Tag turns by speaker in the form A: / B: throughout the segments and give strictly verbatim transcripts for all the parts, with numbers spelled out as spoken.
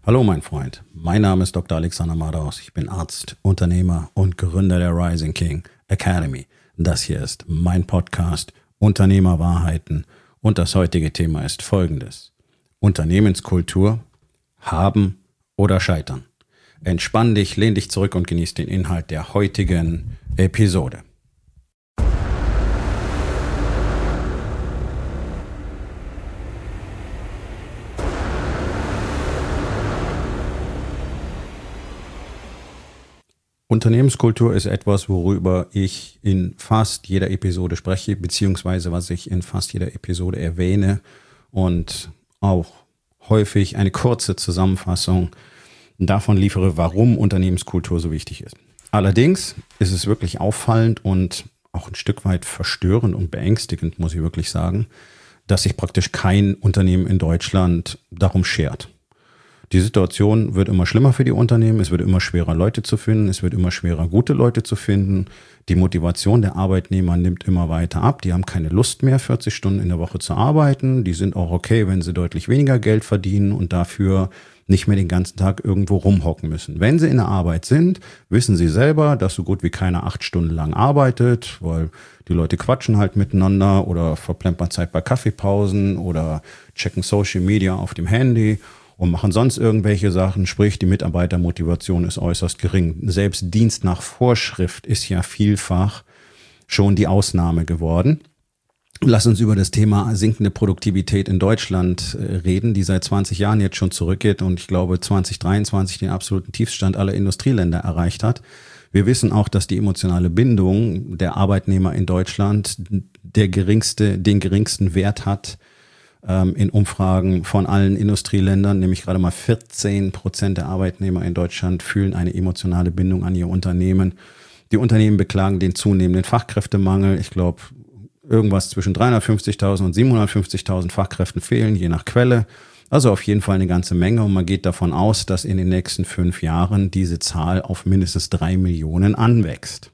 A: Hallo mein Freund, mein Name ist Doktor Alexander Madaus. Ich bin Arzt, Unternehmer und Gründer der Rising King Academy. Das hier ist mein Podcast Unternehmerwahrheiten und das heutige Thema ist folgendes: Unternehmenskultur, haben oder scheitern. Entspann dich, lehn dich zurück und genieß den Inhalt der heutigen Episode. Unternehmenskultur ist etwas, worüber ich in fast jeder Episode spreche, beziehungsweise was ich in fast jeder Episode erwähne und auch häufig eine kurze Zusammenfassung davon liefere, warum Unternehmenskultur so wichtig ist. Allerdings ist es wirklich auffallend und auch ein Stück weit verstörend und beängstigend, muss ich wirklich sagen, dass sich praktisch kein Unternehmen in Deutschland darum schert. Die Situation wird immer schlimmer für die Unternehmen, es wird immer schwerer, Leute zu finden, es wird immer schwerer, gute Leute zu finden. Die Motivation der Arbeitnehmer nimmt immer weiter ab, die haben keine Lust mehr, vierzig Stunden in der Woche zu arbeiten. Die sind auch okay, wenn sie deutlich weniger Geld verdienen und dafür nicht mehr den ganzen Tag irgendwo rumhocken müssen. Wenn sie in der Arbeit sind, wissen sie selber, dass so gut wie keiner acht Stunden lang arbeitet, weil die Leute quatschen halt miteinander oder verplempern Zeit bei Kaffeepausen oder checken Social Media auf dem Handy und machen sonst irgendwelche Sachen, sprich die Mitarbeitermotivation ist äußerst gering. Selbst Dienst nach Vorschrift ist ja vielfach schon die Ausnahme geworden. Lass uns über das Thema sinkende Produktivität in Deutschland reden, die seit zwanzig Jahren jetzt schon zurückgeht und ich glaube zwanzig dreiundzwanzig den absoluten Tiefstand aller Industrieländer erreicht hat. Wir wissen auch, dass die emotionale Bindung der Arbeitnehmer in Deutschland der geringste, den geringsten Wert hat in Umfragen von allen Industrieländern, nämlich gerade mal vierzehn Prozent der Arbeitnehmer in Deutschland fühlen eine emotionale Bindung an ihr Unternehmen. Die Unternehmen beklagen den zunehmenden Fachkräftemangel. Ich glaube, irgendwas zwischen dreihundertfünfzigtausend und siebenhundertfünfzigtausend Fachkräften fehlen, je nach Quelle. Also auf jeden Fall eine ganze Menge und man geht davon aus, dass in den nächsten fünf Jahren diese Zahl auf mindestens drei Millionen anwächst.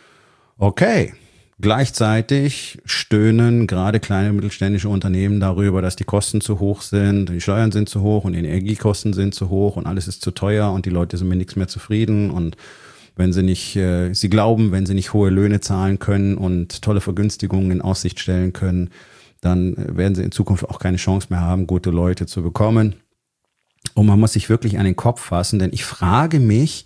A: Okay. Gleichzeitig stöhnen gerade kleine und mittelständische Unternehmen darüber, dass die Kosten zu hoch sind, die Steuern sind zu hoch und die Energiekosten sind zu hoch und alles ist zu teuer und die Leute sind mit nichts mehr zufrieden und wenn sie nicht, äh, sie glauben, wenn sie nicht hohe Löhne zahlen können und tolle Vergünstigungen in Aussicht stellen können, dann werden sie in Zukunft auch keine Chance mehr haben, gute Leute zu bekommen. Und man muss sich wirklich an den Kopf fassen, denn ich frage mich,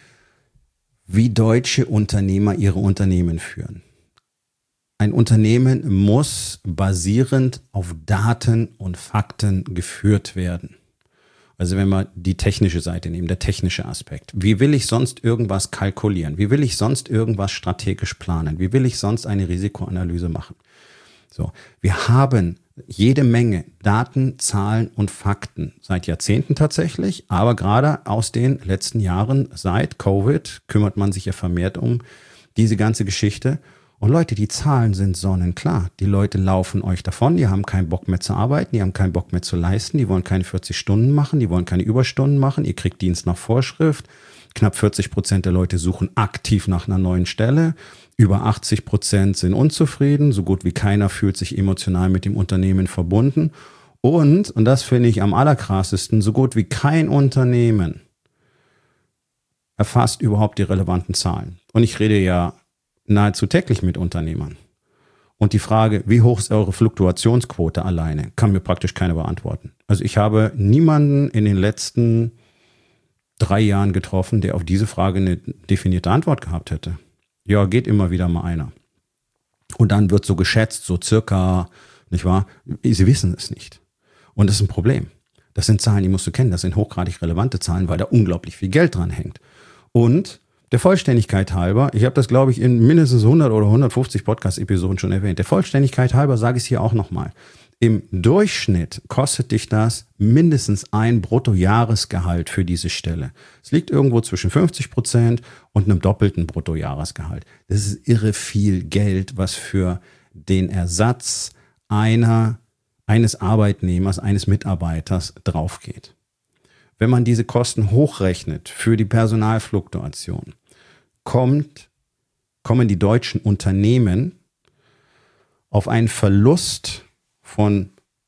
A: wie deutsche Unternehmer ihre Unternehmen führen. Ein Unternehmen muss basierend auf Daten und Fakten geführt werden. Also wenn wir die technische Seite nehmen, der technische Aspekt. Wie will ich sonst irgendwas kalkulieren? Wie will ich sonst irgendwas strategisch planen? Wie will ich sonst eine Risikoanalyse machen? So, wir haben jede Menge Daten, Zahlen und Fakten seit Jahrzehnten tatsächlich, aber gerade aus den letzten Jahren seit Covid kümmert man sich ja vermehrt um diese ganze Geschichte. Und Leute, die Zahlen sind sonnenklar. Die Leute laufen euch davon, die haben keinen Bock mehr zu arbeiten, die haben keinen Bock mehr zu leisten, die wollen keine vierzig Stunden machen, die wollen keine Überstunden machen, ihr kriegt Dienst nach Vorschrift. Knapp vierzig Prozent der Leute suchen aktiv nach einer neuen Stelle. Über achtzig Prozent sind unzufrieden, so gut wie keiner fühlt sich emotional mit dem Unternehmen verbunden. Und, und das finde ich am allerkrassesten, so gut wie kein Unternehmen erfasst überhaupt die relevanten Zahlen. Und ich rede ja nahezu täglich mit Unternehmern. Und die Frage, wie hoch ist eure Fluktuationsquote alleine, kann mir praktisch keiner beantworten. Also ich habe niemanden in den letzten drei Jahren getroffen, der auf diese Frage eine definierte Antwort gehabt hätte. Ja, geht immer wieder mal einer. Und dann wird so geschätzt, so circa, nicht wahr? Sie wissen es nicht. Und das ist ein Problem. Das sind Zahlen, die musst du kennen. Das sind hochgradig relevante Zahlen, weil da unglaublich viel Geld dran hängt. Und der Vollständigkeit halber, ich habe das, glaube ich, in mindestens hundert oder hundertfünfzig Podcast-Episoden schon erwähnt. Der Vollständigkeit halber sage ich es hier auch nochmal. Im Durchschnitt kostet dich das mindestens ein Bruttojahresgehalt für diese Stelle. Es liegt irgendwo zwischen fünfzig Prozent und einem doppelten Bruttojahresgehalt. Das ist irre viel Geld, was für den Ersatz einer, eines Arbeitnehmers, eines Mitarbeiters draufgeht. Wenn man diese Kosten hochrechnet für die Personalfluktuation, kommt, kommen die deutschen Unternehmen auf einen Verlust von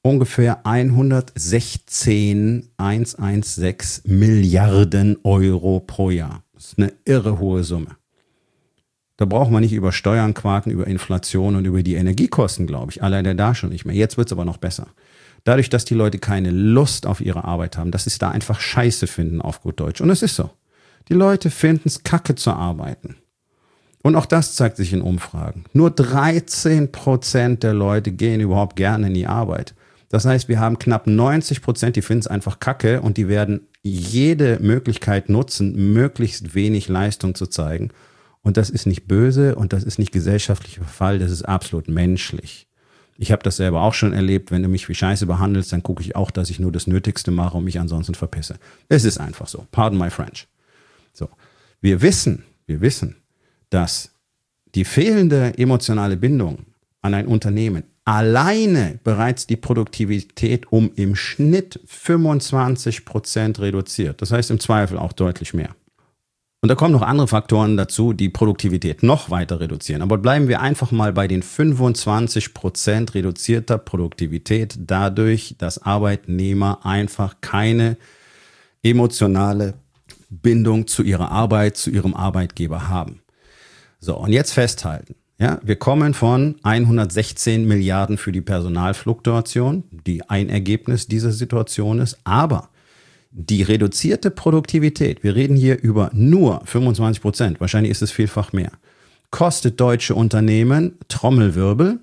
A: ungefähr hundertsechzehn Komma hundertsechzehn Milliarden Euro pro Jahr. Das ist eine irre hohe Summe. Da braucht man nicht über Steuern quaken, über Inflation und über die Energiekosten, glaube ich. Alleine da schon nicht mehr. Jetzt wird es aber noch besser. Dadurch, dass die Leute keine Lust auf ihre Arbeit haben, dass sie es da einfach scheiße finden, auf gut Deutsch. Und es ist so. Die Leute finden es kacke zu arbeiten. Und auch das zeigt sich in Umfragen. Nur dreizehn Prozent der Leute gehen überhaupt gerne in die Arbeit. Das heißt, wir haben knapp neunzig Prozent, die finden es einfach kacke und die werden jede Möglichkeit nutzen, möglichst wenig Leistung zu zeigen. Und das ist nicht böse und das ist nicht gesellschaftlicher Verfall, das ist absolut menschlich. Ich habe das selber auch schon erlebt, wenn du mich wie Scheiße behandelst, dann gucke ich auch, dass ich nur das Nötigste mache und mich ansonsten verpisse. Es ist einfach so. Pardon my French. So. Wir wissen, wir wissen, dass die fehlende emotionale Bindung an ein Unternehmen alleine bereits die Produktivität um im Schnitt fünfundzwanzig Prozent reduziert. Das heißt im Zweifel auch deutlich mehr. Und da kommen noch andere Faktoren dazu, die Produktivität noch weiter reduzieren. Aber bleiben wir einfach mal bei den fünfundzwanzig Prozent reduzierter Produktivität dadurch, dass Arbeitnehmer einfach keine emotionale Bindung zu ihrer Arbeit, zu ihrem Arbeitgeber haben. So, und jetzt festhalten. Ja, wir kommen von hundertsechzehn Milliarden für die Personalfluktuation, die ein Ergebnis dieser Situation ist, aber die reduzierte Produktivität, wir reden hier über nur fünfundzwanzig Prozent, wahrscheinlich ist es vielfach mehr, kostet deutsche Unternehmen, Trommelwirbel,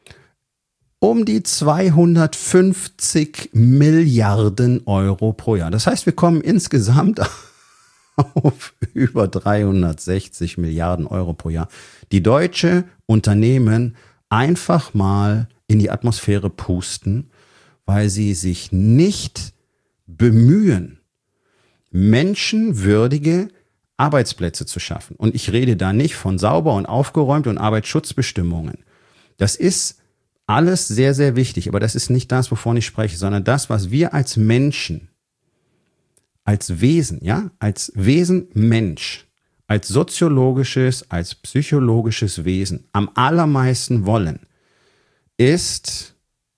A: um die zweihundertfünfzig Milliarden Euro pro Jahr. Das heißt, wir kommen insgesamt auf über dreihundertsechzig Milliarden Euro pro Jahr, die deutsche Unternehmen einfach mal in die Atmosphäre pusten, weil sie sich nicht bemühen, menschenwürdige Arbeitsplätze zu schaffen. Und ich rede da nicht von sauber und aufgeräumt und Arbeitsschutzbestimmungen. Das ist alles sehr, sehr wichtig, aber das ist nicht das, wovon ich spreche, sondern das, was wir als Menschen, als Wesen, ja, als Wesen Mensch, als soziologisches, als psychologisches Wesen am allermeisten wollen, ist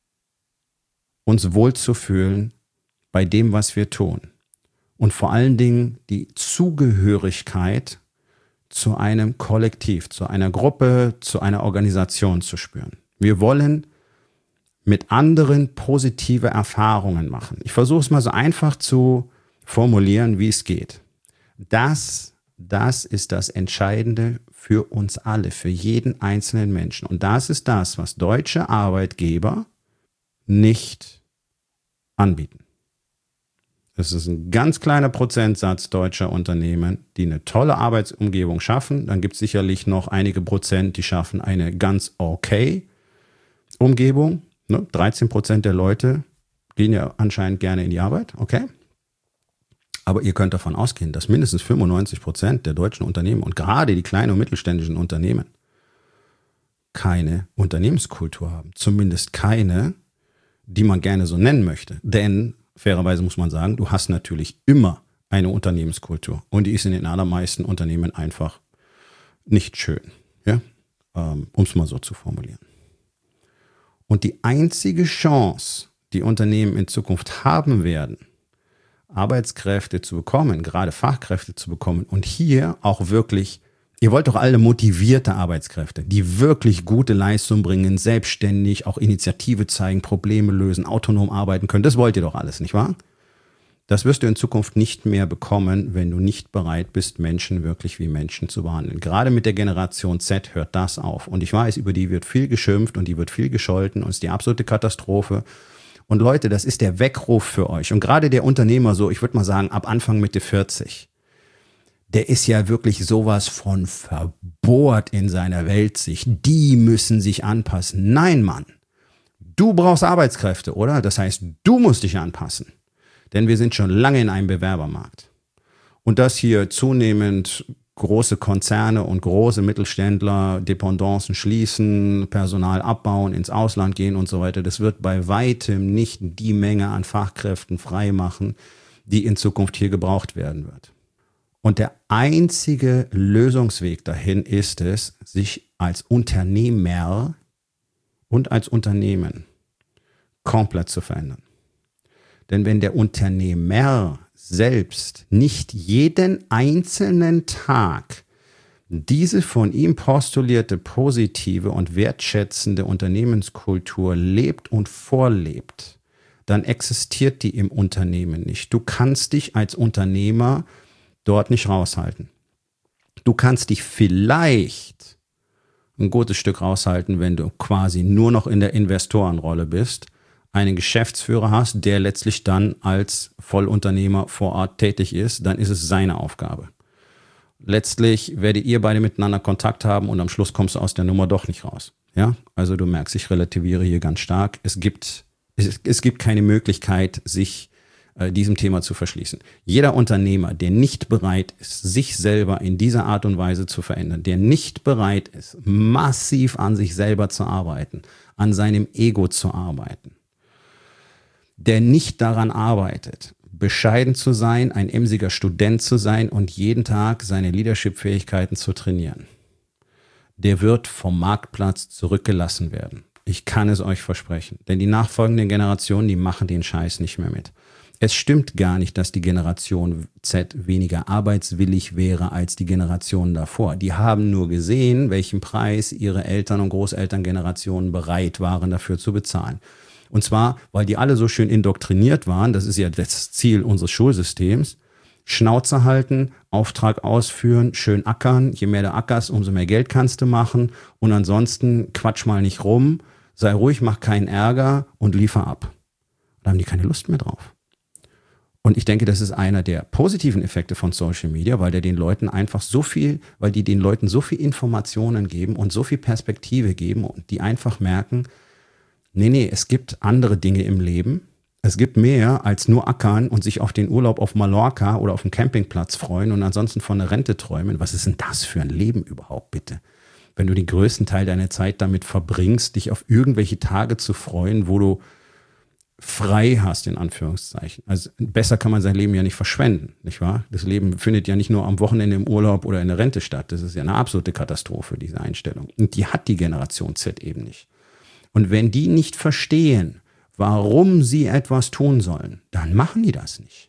A: uns wohlzufühlen bei dem, was wir tun. Und vor allen Dingen die Zugehörigkeit zu einem Kollektiv, zu einer Gruppe, zu einer Organisation zu spüren. Wir wollen mit anderen positive Erfahrungen machen. Ich versuche es mal so einfach zu formulieren, wie es geht. Das, das ist das Entscheidende für uns alle, für jeden einzelnen Menschen. Und das ist das, was deutsche Arbeitgeber nicht anbieten. Es ist ein ganz kleiner Prozentsatz deutscher Unternehmen, die eine tolle Arbeitsumgebung schaffen. Dann gibt es sicherlich noch einige Prozent, die schaffen eine ganz okay Umgebung. Ne? dreizehn Prozent der Leute gehen ja anscheinend gerne in die Arbeit, okay? Aber ihr könnt davon ausgehen, dass mindestens fünfundneunzig Prozent der deutschen Unternehmen und gerade die kleinen und mittelständischen Unternehmen keine Unternehmenskultur haben. Zumindest keine, die man gerne so nennen möchte. Denn fairerweise muss man sagen, du hast natürlich immer eine Unternehmenskultur. Und die ist in den allermeisten Unternehmen einfach nicht schön. Ja? Ähm, um es mal so zu formulieren. Und die einzige Chance, die Unternehmen in Zukunft haben werden, Arbeitskräfte zu bekommen, gerade Fachkräfte zu bekommen und hier auch wirklich, ihr wollt doch alle motivierte Arbeitskräfte, die wirklich gute Leistung bringen, selbstständig, auch Initiative zeigen, Probleme lösen, autonom arbeiten können. Das wollt ihr doch alles, nicht wahr? Das wirst du in Zukunft nicht mehr bekommen, wenn du nicht bereit bist, Menschen wirklich wie Menschen zu behandeln. Gerade mit der Generation Z hört das auf. Und ich weiß, über die wird viel geschimpft und die wird viel gescholten und ist die absolute Katastrophe. Und Leute, das ist der Weckruf für euch. Und gerade der Unternehmer so, ich würde mal sagen, ab Anfang Mitte vierzig, der ist ja wirklich sowas von verbohrt in seiner Weltsicht. Die müssen sich anpassen. Nein, Mann. Du brauchst Arbeitskräfte, oder? Das heißt, du musst dich anpassen. Denn wir sind schon lange in einem Bewerbermarkt. Und dass hier zunehmend große Konzerne und große Mittelständler Dependancen schließen, Personal abbauen, ins Ausland gehen und so weiter, das wird bei weitem nicht die Menge an Fachkräften freimachen, die in Zukunft hier gebraucht werden wird. Und der einzige Lösungsweg dahin ist es, sich als Unternehmer und als Unternehmen komplett zu verändern. Denn wenn der Unternehmer selbst nicht jeden einzelnen Tag diese von ihm postulierte positive und wertschätzende Unternehmenskultur lebt und vorlebt, dann existiert die im Unternehmen nicht. Du kannst dich als Unternehmer dort nicht raushalten. Du kannst dich vielleicht ein gutes Stück raushalten, wenn du quasi nur noch in der Investorenrolle bist, einen Geschäftsführer hast, der letztlich dann als Vollunternehmer vor Ort tätig ist, dann ist es seine Aufgabe. Letztlich werdet ihr beide miteinander Kontakt haben und am Schluss kommst du aus der Nummer doch nicht raus. Ja, also du merkst, ich relativiere hier ganz stark. Es gibt, es, es gibt keine Möglichkeit, sich äh, diesem Thema zu verschließen. Jeder Unternehmer, der nicht bereit ist, sich selber in dieser Art und Weise zu verändern, der nicht bereit ist, massiv an sich selber zu arbeiten, an seinem Ego zu arbeiten, der nicht daran arbeitet, bescheiden zu sein, ein emsiger Student zu sein und jeden Tag seine Leadership-Fähigkeiten zu trainieren, der wird vom Marktplatz zurückgelassen werden. Ich kann es euch versprechen. Denn die nachfolgenden Generationen, die machen den Scheiß nicht mehr mit. Es stimmt gar nicht, dass die Generation Z weniger arbeitswillig wäre als die Generationen davor. Die haben nur gesehen, welchen Preis ihre Eltern- und Großelterngenerationen bereit waren, dafür zu bezahlen. Und zwar, weil die alle so schön indoktriniert waren, das ist ja das Ziel unseres Schulsystems, Schnauze halten, Auftrag ausführen, schön ackern, je mehr du ackerst, umso mehr Geld kannst du machen und ansonsten quatsch mal nicht rum, sei ruhig, mach keinen Ärger und liefer ab. Da haben die keine Lust mehr drauf. Und ich denke, das ist einer der positiven Effekte von Social Media, weil der den Leuten einfach so viel, weil die den Leuten so viel Informationen geben und so viel Perspektive geben und die einfach merken, nee, nee, es gibt andere Dinge im Leben. Es gibt mehr als nur ackern und sich auf den Urlaub auf Mallorca oder auf dem Campingplatz freuen und ansonsten von der Rente träumen. Was ist denn das für ein Leben überhaupt, bitte? Wenn du den größten Teil deiner Zeit damit verbringst, dich auf irgendwelche Tage zu freuen, wo du frei hast, in Anführungszeichen. Also besser kann man sein Leben ja nicht verschwenden, nicht wahr? Das Leben findet ja nicht nur am Wochenende im Urlaub oder in der Rente statt. Das ist ja eine absolute Katastrophe, diese Einstellung. Und die hat die Generation Z eben nicht. Und wenn die nicht verstehen, warum sie etwas tun sollen, dann machen die das nicht.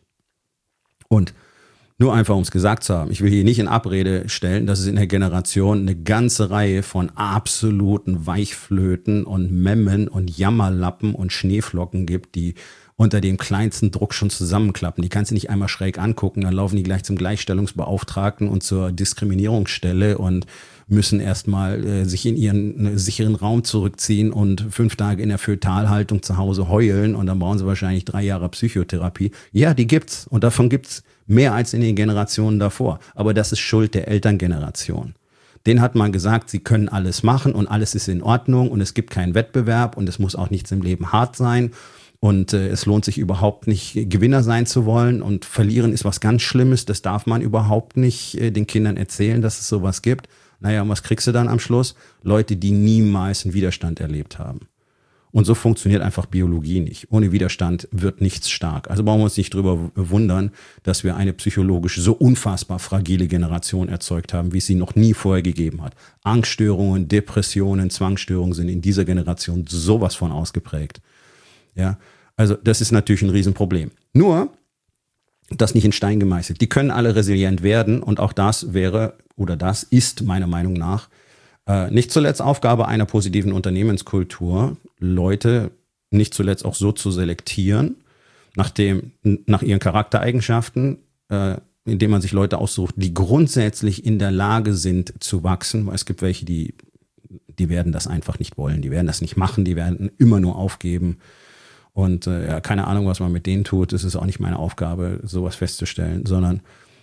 A: Und nur einfach, um es gesagt zu haben, ich will hier nicht in Abrede stellen, dass es in der Generation eine ganze Reihe von absoluten Weichflöten und Memmen und Jammerlappen und Schneeflocken gibt, die unter dem kleinsten Druck schon zusammenklappen. Die kannst du nicht einmal schräg angucken, dann laufen die gleich zum Gleichstellungsbeauftragten und zur Diskriminierungsstelle und müssen erstmal äh, sich in ihren äh, sicheren Raum zurückziehen und fünf Tage in der Fötalhaltung zu Hause heulen und dann brauchen sie wahrscheinlich drei Jahre Psychotherapie. Ja, die gibt's und davon gibt's mehr als in den Generationen davor. Aber das ist Schuld der Elterngeneration. Denen hat man gesagt, sie können alles machen und alles ist in Ordnung und es gibt keinen Wettbewerb und es muss auch nichts im Leben hart sein. Und äh, es lohnt sich überhaupt nicht, Gewinner sein zu wollen. Und verlieren ist was ganz Schlimmes. Das darf man überhaupt nicht äh, den Kindern erzählen, dass es sowas gibt. Naja, und was kriegst du dann am Schluss? Leute, die niemals einen Widerstand erlebt haben. Und so funktioniert einfach Biologie nicht. Ohne Widerstand wird nichts stark. Also brauchen wir uns nicht drüber wundern, dass wir eine psychologisch so unfassbar fragile Generation erzeugt haben, wie es sie noch nie vorher gegeben hat. Angststörungen, Depressionen, Zwangsstörungen sind in dieser Generation sowas von ausgeprägt. Ja, also das ist natürlich ein Riesenproblem. Nur, das nicht in Stein gemeißelt. Die können alle resilient werden und auch das wäre oder das ist meiner Meinung nach äh, nicht zuletzt Aufgabe einer positiven Unternehmenskultur, Leute nicht zuletzt auch so zu selektieren, nach, dem, nach ihren Charaktereigenschaften, äh, indem man sich Leute aussucht, die grundsätzlich in der Lage sind zu wachsen. Es gibt welche, die, die werden das einfach nicht wollen, die werden das nicht machen, die werden immer nur aufgeben. Und äh, ja, keine Ahnung, was man mit denen tut. Es ist auch nicht meine Aufgabe, sowas festzustellen, sondern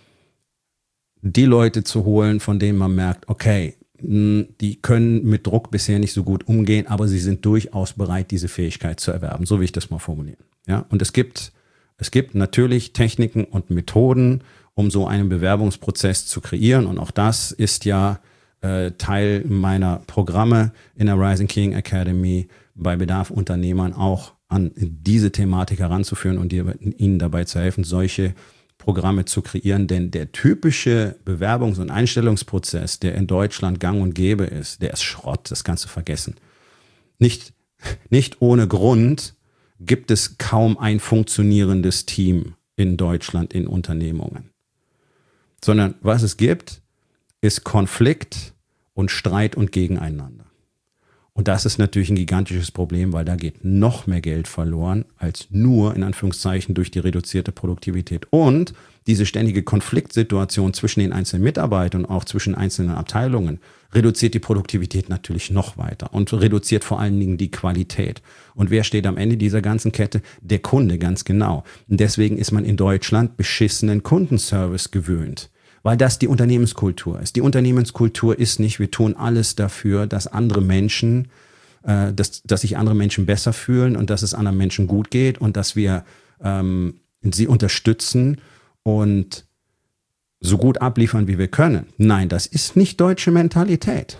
A: die Leute zu holen, von denen man merkt, okay, mh, die können mit Druck bisher nicht so gut umgehen, aber sie sind durchaus bereit, diese Fähigkeit zu erwerben. So will ich das mal formulieren. Ja, und es gibt, es gibt natürlich Techniken und Methoden, um so einen Bewerbungsprozess zu kreieren. Und auch das ist ja äh, Teil meiner Programme in der Rising King Academy, bei Bedarf Unternehmern auch an diese Thematik heranzuführen und ihnen dabei zu helfen, solche Programme zu kreieren. Denn der typische Bewerbungs- und Einstellungsprozess, der in Deutschland gang und gäbe ist, der ist Schrott, das kannst du vergessen. Nicht, nicht ohne Grund gibt es kaum ein funktionierendes Team in Deutschland in Unternehmungen. Sondern was es gibt, ist Konflikt und Streit und Gegeneinander. Und das ist natürlich ein gigantisches Problem, weil da geht noch mehr Geld verloren, als nur in Anführungszeichen durch die reduzierte Produktivität. Und diese ständige Konfliktsituation zwischen den einzelnen Mitarbeitern und auch zwischen einzelnen Abteilungen reduziert die Produktivität natürlich noch weiter und reduziert vor allen Dingen die Qualität. Und wer steht am Ende dieser ganzen Kette? Der Kunde, ganz genau. Und deswegen ist man in Deutschland beschissenen Kundenservice gewöhnt. Weil das die Unternehmenskultur ist. Die Unternehmenskultur ist nicht, wir tun alles dafür, dass andere Menschen, äh, dass, dass sich andere Menschen besser fühlen und dass es anderen Menschen gut geht und dass wir ähm, sie unterstützen und so gut abliefern, wie wir können. Nein, das ist nicht deutsche Mentalität.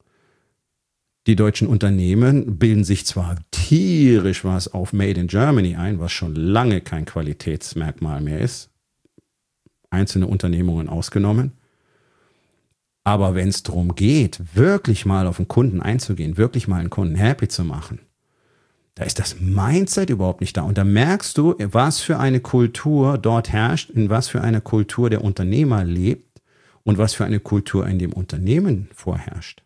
A: Die deutschen Unternehmen bilden sich zwar tierisch was auf Made in Germany ein, was schon lange kein Qualitätsmerkmal mehr ist, einzelne Unternehmungen ausgenommen. Aber wenn es darum geht, wirklich mal auf den Kunden einzugehen, wirklich mal einen Kunden happy zu machen, da ist das Mindset überhaupt nicht da. Und da merkst du, was für eine Kultur dort herrscht, in was für einer Kultur der Unternehmer lebt und was für eine Kultur in dem Unternehmen vorherrscht.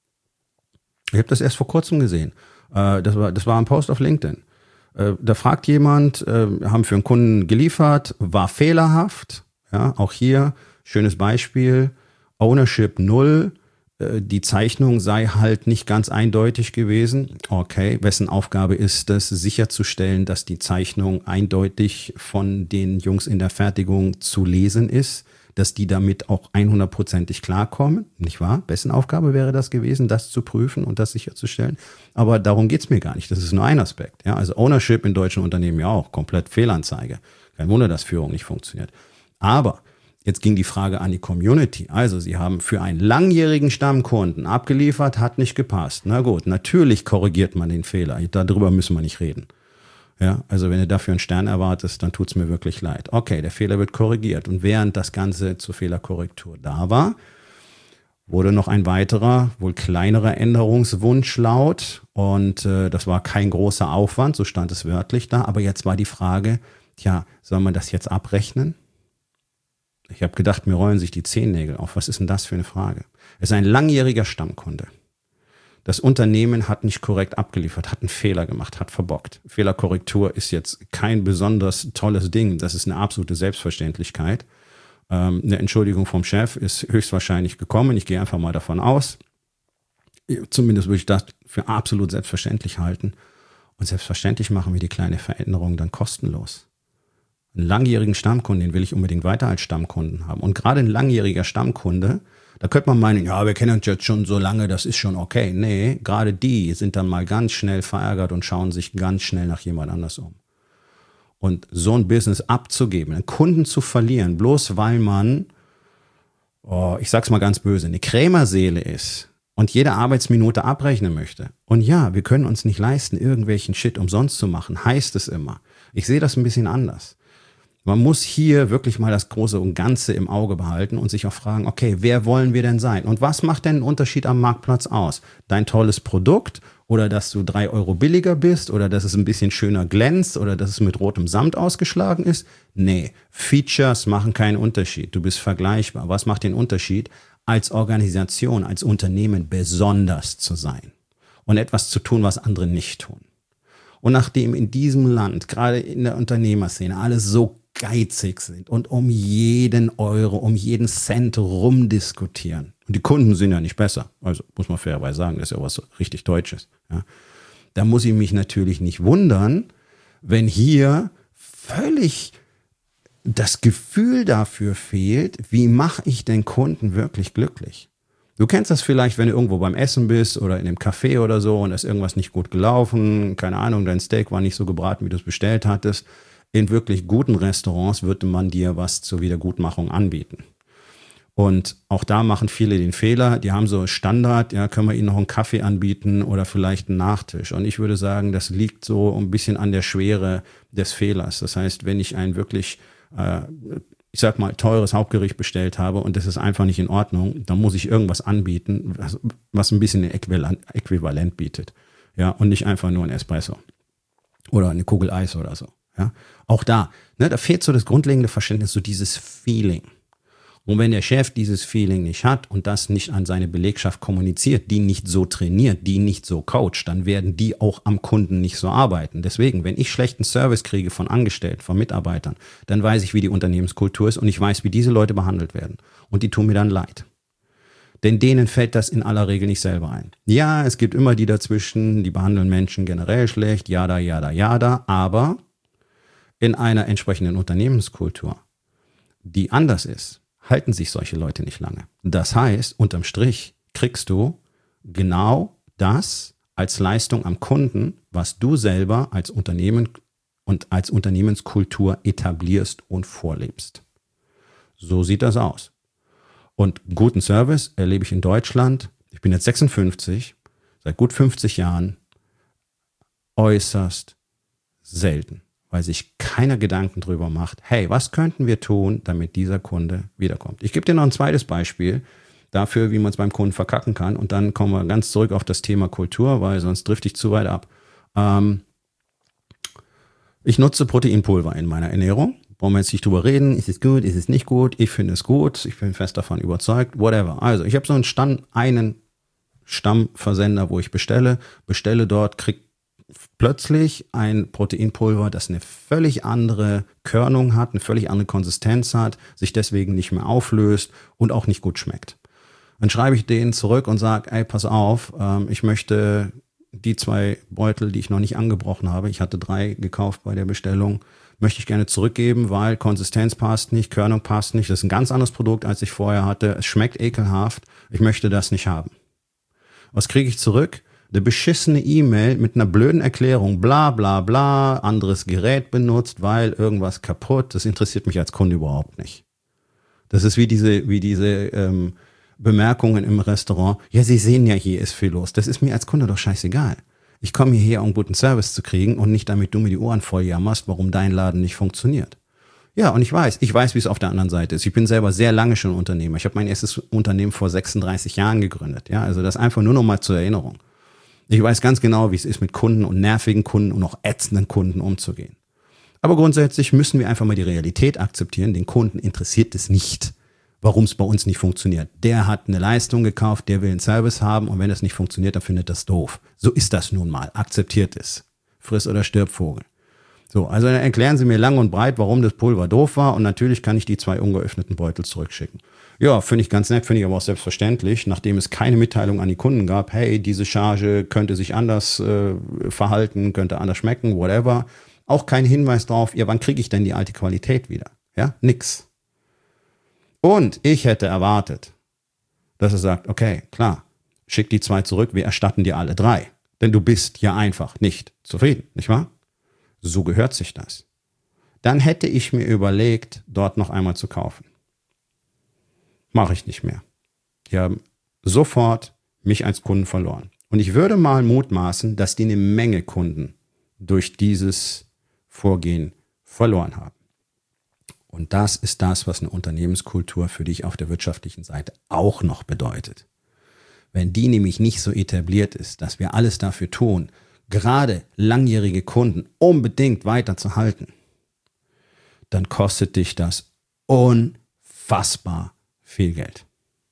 A: Ich habe das erst vor kurzem gesehen. Das war, das war ein Post auf LinkedIn. Da fragt jemand, haben für einen Kunden geliefert, war fehlerhaft. Ja, auch hier, schönes Beispiel, Ownership null, äh, die Zeichnung sei halt nicht ganz eindeutig gewesen. Okay, wessen Aufgabe ist es, sicherzustellen, dass die Zeichnung eindeutig von den Jungs in der Fertigung zu lesen ist, dass die damit auch hundertprozentig klarkommen, nicht wahr? Wessen Aufgabe wäre das gewesen, das zu prüfen und das sicherzustellen? Aber darum geht's mir gar nicht, das ist nur ein Aspekt. Ja, also Ownership in deutschen Unternehmen ja auch, komplett Fehlanzeige. Kein Wunder, dass Führung nicht funktioniert. Aber jetzt ging die Frage an die Community. Also sie haben für einen langjährigen Stammkunden abgeliefert, hat nicht gepasst. Na gut, natürlich korrigiert man den Fehler. Darüber müssen wir nicht reden. Ja, also wenn du dafür einen Stern erwartest, dann tut's mir wirklich leid. Okay, der Fehler wird korrigiert. Und während das Ganze zur Fehlerkorrektur da war, wurde noch ein weiterer, wohl kleinerer Änderungswunsch laut. Und äh, das war kein großer Aufwand, so stand es wörtlich da. Aber jetzt war die Frage, tja, soll man das jetzt abrechnen? Ich habe gedacht, mir rollen sich die Zehennägel auf. Was ist denn das für eine Frage? Es ist ein langjähriger Stammkunde. Das Unternehmen hat nicht korrekt abgeliefert, hat einen Fehler gemacht, hat verbockt. Fehlerkorrektur ist jetzt kein besonders tolles Ding. Das ist eine absolute Selbstverständlichkeit. Ähm, eine Entschuldigung vom Chef ist höchstwahrscheinlich gekommen. Ich gehe einfach mal davon aus. Zumindest würde ich das für absolut selbstverständlich halten. Und selbstverständlich machen wir die kleine Veränderung dann kostenlos. Einen langjährigen Stammkunden, den will ich unbedingt weiter als Stammkunden haben. Und gerade ein langjähriger Stammkunde, da könnte man meinen, ja, wir kennen uns jetzt schon so lange, das ist schon okay. Nee, gerade die sind dann mal ganz schnell verärgert und schauen sich ganz schnell nach jemand anders um. Und so ein Business abzugeben, einen Kunden zu verlieren, bloß weil man, oh, ich sag's mal ganz böse, eine Krämerseele ist und jede Arbeitsminute abrechnen möchte. Und ja, wir können uns nicht leisten, irgendwelchen Shit umsonst zu machen, heißt es immer. Ich sehe das ein bisschen anders. Man muss hier wirklich mal das Große und Ganze im Auge behalten und sich auch fragen, okay, wer wollen wir denn sein? Und was macht denn einen Unterschied am Marktplatz aus? Dein tolles Produkt oder dass du drei Euro billiger bist oder dass es ein bisschen schöner glänzt oder dass es mit rotem Samt ausgeschlagen ist? Nee, Features machen keinen Unterschied. Du bist vergleichbar. Was macht den Unterschied? Als Organisation, als Unternehmen besonders zu sein und etwas zu tun, was andere nicht tun. Und nachdem in diesem Land, gerade in der Unternehmerszene, alles so geizig sind und um jeden Euro, um jeden Cent rumdiskutieren. Und die Kunden sind ja nicht besser. Also muss man fairerweise sagen, das ist ja was richtig Deutsches. Ja. Da muss ich mich natürlich nicht wundern, wenn hier völlig das Gefühl dafür fehlt, wie mache ich den Kunden wirklich glücklich? Du kennst das vielleicht, wenn du irgendwo beim Essen bist oder in einem Café oder so und da ist irgendwas nicht gut gelaufen, keine Ahnung, dein Steak war nicht so gebraten, wie du es bestellt hattest. In wirklich guten Restaurants würde man dir was zur Wiedergutmachung anbieten. Und auch da machen viele den Fehler, die haben so Standard, ja, können wir ihnen noch einen Kaffee anbieten oder vielleicht einen Nachtisch. Und ich würde sagen, das liegt so ein bisschen an der Schwere des Fehlers. Das heißt, wenn ich ein wirklich, äh, ich sag mal, teures Hauptgericht bestellt habe und das ist einfach nicht in Ordnung, dann muss ich irgendwas anbieten, was, was ein bisschen ein Äquivalent, Äquivalent bietet. Ja, und nicht einfach nur ein Espresso. oder eine Kugel Eis oder so. Ja? Auch da, ne, da fehlt so das grundlegende Verständnis, so dieses Feeling. Und wenn der Chef dieses Feeling nicht hat und das nicht an seine Belegschaft kommuniziert, die nicht so trainiert, die nicht so coacht, dann werden die auch am Kunden nicht so arbeiten. Deswegen, wenn ich schlechten Service kriege von Angestellten, von Mitarbeitern, dann weiß ich, wie die Unternehmenskultur ist und ich weiß, wie diese Leute behandelt werden. Und die tun mir dann leid. Denn denen fällt das in aller Regel nicht selber ein. Ja, es gibt immer die dazwischen, die behandeln Menschen generell schlecht, jada, jada, jada, aber in einer entsprechenden Unternehmenskultur, die anders ist, halten sich solche Leute nicht lange. Das heißt, unterm Strich kriegst du genau das als Leistung am Kunden, was du selber als Unternehmen und als Unternehmenskultur etablierst und vorlebst. So sieht das aus. Und guten Service erlebe ich in Deutschland, ich bin jetzt sechsundfünfzig, seit gut fünfzig Jahren, äußerst selten, weil sich keiner Gedanken drüber macht, hey, was könnten wir tun, damit dieser Kunde wiederkommt. Ich gebe dir noch ein zweites Beispiel dafür, wie man es beim Kunden verkacken kann. Und dann kommen wir ganz zurück auf das Thema Kultur, weil sonst drifte ich zu weit ab. Ähm, ich nutze Proteinpulver in meiner Ernährung. Wollen wir jetzt nicht drüber reden, ist es gut, ist es nicht gut, ich finde es gut, ich bin fest davon überzeugt, whatever. Also ich habe so einen Stamm, einen Stammversender, wo ich bestelle, bestelle dort, kriege plötzlich ein Proteinpulver, das eine völlig andere Körnung hat, eine völlig andere Konsistenz hat, sich deswegen nicht mehr auflöst und auch nicht gut schmeckt. Dann schreibe ich denen zurück und sage, ey, pass auf, ähm, ich möchte die zwei Beutel, die ich noch nicht angebrochen habe, ich hatte drei gekauft bei der Bestellung, möchte ich gerne zurückgeben, weil Konsistenz passt nicht, Körnung passt nicht, das ist ein ganz anderes Produkt, als ich vorher hatte, es schmeckt ekelhaft, ich möchte das nicht haben. Was kriege ich zurück? Eine beschissene E-Mail mit einer blöden Erklärung, bla bla bla, anderes Gerät benutzt, weil irgendwas kaputt, das interessiert mich als Kunde überhaupt nicht. Das ist wie diese, wie diese ähm, Bemerkungen im Restaurant, ja, Sie sehen ja, hier ist viel los, das ist mir als Kunde doch scheißegal. Ich komme hierher, um guten Service zu kriegen und nicht damit du mir die Ohren voll jammerst, warum dein Laden nicht funktioniert. Ja, und ich weiß, ich weiß, wie es auf der anderen Seite ist. Ich bin selber sehr lange schon Unternehmer. Ich habe mein erstes Unternehmen vor sechsunddreißig Jahren gegründet. Ja, also das einfach nur noch mal zur Erinnerung. Ich weiß ganz genau, wie es ist, mit Kunden und nervigen Kunden und auch ätzenden Kunden umzugehen. Aber grundsätzlich müssen wir einfach mal die Realität akzeptieren. Den Kunden interessiert es nicht, warum es bei uns nicht funktioniert. Der hat eine Leistung gekauft, der will einen Service haben und wenn das nicht funktioniert, dann findet das doof. So ist das nun mal. Akzeptiert es. Friss oder stirb Vogel. So, also dann erklären Sie mir lang und breit, warum das Pulver doof war und natürlich kann ich die zwei ungeöffneten Beutel zurückschicken. Ja, finde ich ganz nett, finde ich aber auch selbstverständlich, nachdem es keine Mitteilung an die Kunden gab, hey, diese Charge könnte sich anders äh, verhalten, könnte anders schmecken, whatever. Auch kein Hinweis drauf, ja, wann kriege ich denn die alte Qualität wieder? Ja, nix. Und ich hätte erwartet, dass er sagt, okay, klar, schick die zwei zurück, wir erstatten dir alle drei. Denn du bist ja einfach nicht zufrieden, nicht wahr? So gehört sich das. Dann hätte ich mir überlegt, dort noch einmal zu kaufen. Mache ich nicht mehr. Die haben sofort mich als Kunden verloren. Und ich würde mal mutmaßen, dass die eine Menge Kunden durch dieses Vorgehen verloren haben. Und das ist das, was eine Unternehmenskultur für dich auf der wirtschaftlichen Seite auch noch bedeutet. Wenn die nämlich nicht so etabliert ist, dass wir alles dafür tun, gerade langjährige Kunden unbedingt weiterzuhalten, dann kostet dich das unfassbar viel Geld.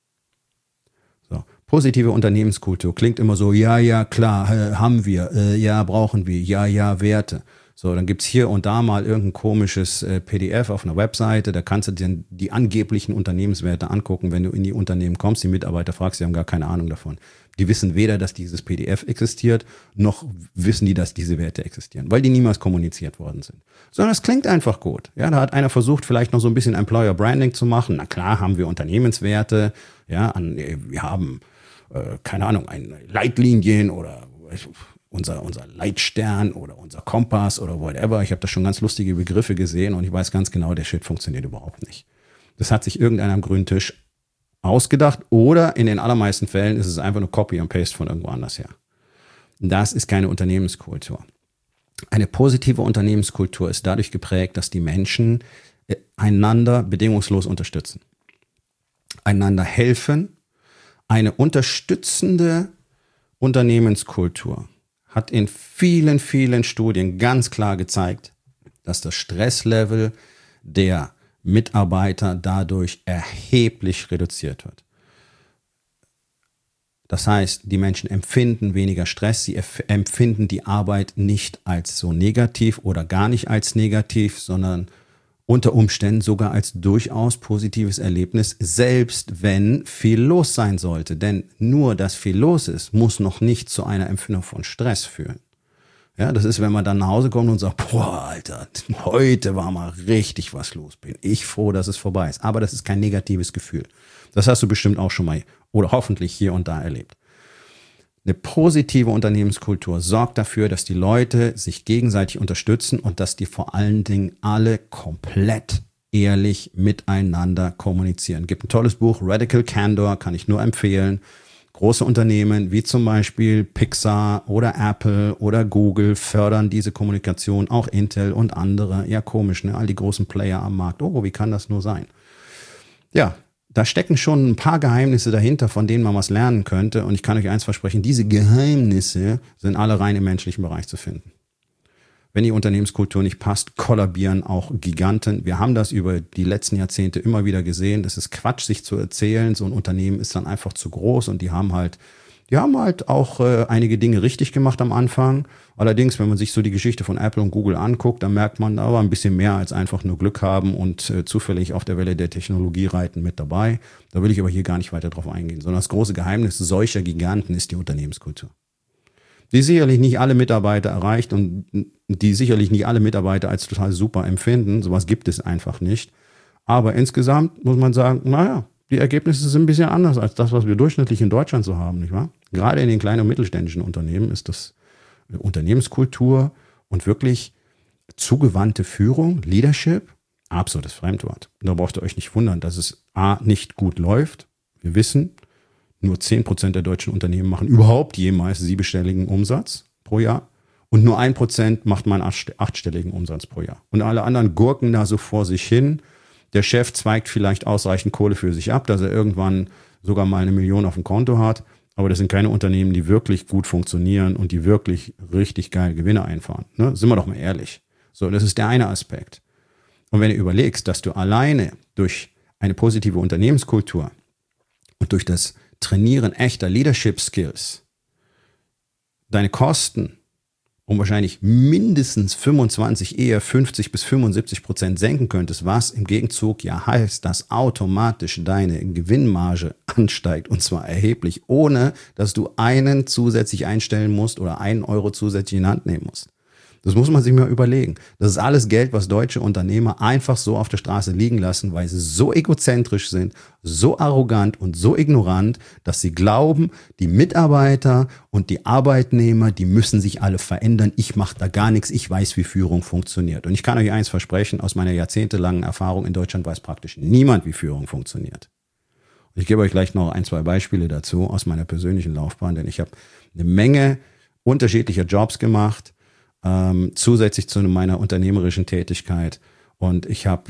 A: So, positive Unternehmenskultur klingt immer so, ja, ja, klar, äh, haben wir, äh, ja, brauchen wir, ja, ja, Werte. So, dann gibt's hier und da mal irgendein komisches äh, P D F auf einer Webseite, da kannst du dir die angeblichen Unternehmenswerte angucken, wenn du in die Unternehmen kommst, die Mitarbeiter fragst, die haben gar keine Ahnung davon. Die wissen weder, dass dieses P D F existiert, noch wissen die, dass diese Werte existieren, weil die niemals kommuniziert worden sind. Sondern es klingt einfach gut. Ja, da hat einer versucht, vielleicht noch so ein bisschen Employer Branding zu machen. Na klar, haben wir Unternehmenswerte, ja, an, wir haben, äh, keine Ahnung, ein Leitlinien oder unser, unser Leitstern oder unser Kompass oder whatever. Ich habe da schon ganz lustige Begriffe gesehen und ich weiß ganz genau, der Shit funktioniert überhaupt nicht. Das hat sich irgendeiner am grünen Tisch ausgedacht oder in den allermeisten Fällen ist es einfach nur Copy and Paste von irgendwo anders her. Das ist keine Unternehmenskultur. Eine positive Unternehmenskultur ist dadurch geprägt, dass die Menschen einander bedingungslos unterstützen, einander helfen. Eine unterstützende Unternehmenskultur hat in vielen, vielen Studien ganz klar gezeigt, dass das Stresslevel der Mitarbeiter dadurch erheblich reduziert wird. Das heißt, die Menschen empfinden weniger Stress, sie empfinden die Arbeit nicht als so negativ oder gar nicht als negativ, sondern unter Umständen sogar als durchaus positives Erlebnis, selbst wenn viel los sein sollte. Denn nur, dass viel los ist, muss noch nicht zu einer Empfindung von Stress führen. Ja, das ist, wenn man dann nach Hause kommt und sagt, boah, Alter, heute war mal richtig was los. Bin ich froh, dass es vorbei ist. Aber das ist kein negatives Gefühl. Das hast du bestimmt auch schon mal oder hoffentlich hier und da erlebt. Eine positive Unternehmenskultur sorgt dafür, dass die Leute sich gegenseitig unterstützen und dass die vor allen Dingen alle komplett ehrlich miteinander kommunizieren. Es gibt ein tolles Buch, Radical Candor, kann ich nur empfehlen. Große Unternehmen wie zum Beispiel Pixar oder Apple oder Google fördern diese Kommunikation, auch Intel und andere. Ja, komisch, ne? All die großen Player am Markt. Oh, wie kann das nur sein? Ja, da stecken schon ein paar Geheimnisse dahinter, von denen man was lernen könnte. Und ich kann euch eins versprechen, diese Geheimnisse sind alle rein im menschlichen Bereich zu finden. Wenn die Unternehmenskultur nicht passt, kollabieren auch Giganten. Wir haben das über die letzten Jahrzehnte immer wieder gesehen. Das ist Quatsch, sich zu erzählen. So ein Unternehmen ist dann einfach zu groß und die haben halt, die haben halt auch äh, einige Dinge richtig gemacht am Anfang. Allerdings, wenn man sich so die Geschichte von Apple und Google anguckt, dann merkt man, da war ein bisschen mehr als einfach nur Glück haben und äh, zufällig auf der Welle der Technologie reiten mit dabei. Da will ich aber hier gar nicht weiter drauf eingehen, sondern das große Geheimnis solcher Giganten ist die Unternehmenskultur. Die sicherlich nicht alle Mitarbeiter erreicht und die sicherlich nicht alle Mitarbeiter als total super empfinden. Sowas gibt es einfach nicht. Aber insgesamt muss man sagen, naja, die Ergebnisse sind ein bisschen anders als das, was wir durchschnittlich in Deutschland so haben, nicht wahr? Gerade in den kleinen und mittelständischen Unternehmen ist das Unternehmenskultur und wirklich zugewandte Führung, Leadership, absolutes Fremdwort. Da braucht ihr euch nicht wundern, dass es A, nicht gut läuft. Wir wissen, nur zehn Prozent der deutschen Unternehmen machen überhaupt jemals siebenstelligen Umsatz pro Jahr. Und nur ein Prozent macht mal einen achtstelligen Umsatz pro Jahr. Und alle anderen gurken da so vor sich hin. Der Chef zweigt vielleicht ausreichend Kohle für sich ab, dass er irgendwann sogar mal eine Million auf dem Konto hat. Aber das sind keine Unternehmen, die wirklich gut funktionieren und die wirklich richtig geil Gewinne einfahren. Ne? Sind wir doch mal ehrlich. So, das ist der eine Aspekt. Und wenn du überlegst, dass du alleine durch eine positive Unternehmenskultur und durch das Trainieren echter Leadership Skills deine Kosten um wahrscheinlich mindestens fünfundzwanzig, eher fünfzig bis fünfundsiebzig Prozent senken könntest, was im Gegenzug ja heißt, dass automatisch deine Gewinnmarge ansteigt und zwar erheblich, ohne dass du einen zusätzlich einstellen musst oder einen Euro zusätzlich in die Hand nehmen musst. Das muss man sich mal überlegen. Das ist alles Geld, was deutsche Unternehmer einfach so auf der Straße liegen lassen, weil sie so egozentrisch sind, so arrogant und so ignorant, dass sie glauben, die Mitarbeiter und die Arbeitnehmer, die müssen sich alle verändern. Ich mache da gar nichts. Ich weiß, wie Führung funktioniert. Und ich kann euch eins versprechen, aus meiner jahrzehntelangen Erfahrung in Deutschland weiß praktisch niemand, wie Führung funktioniert. Und ich gebe euch gleich noch ein, zwei Beispiele dazu aus meiner persönlichen Laufbahn, denn ich habe eine Menge unterschiedlicher Jobs gemacht, Ähm, zusätzlich zu meiner unternehmerischen Tätigkeit. Und ich habe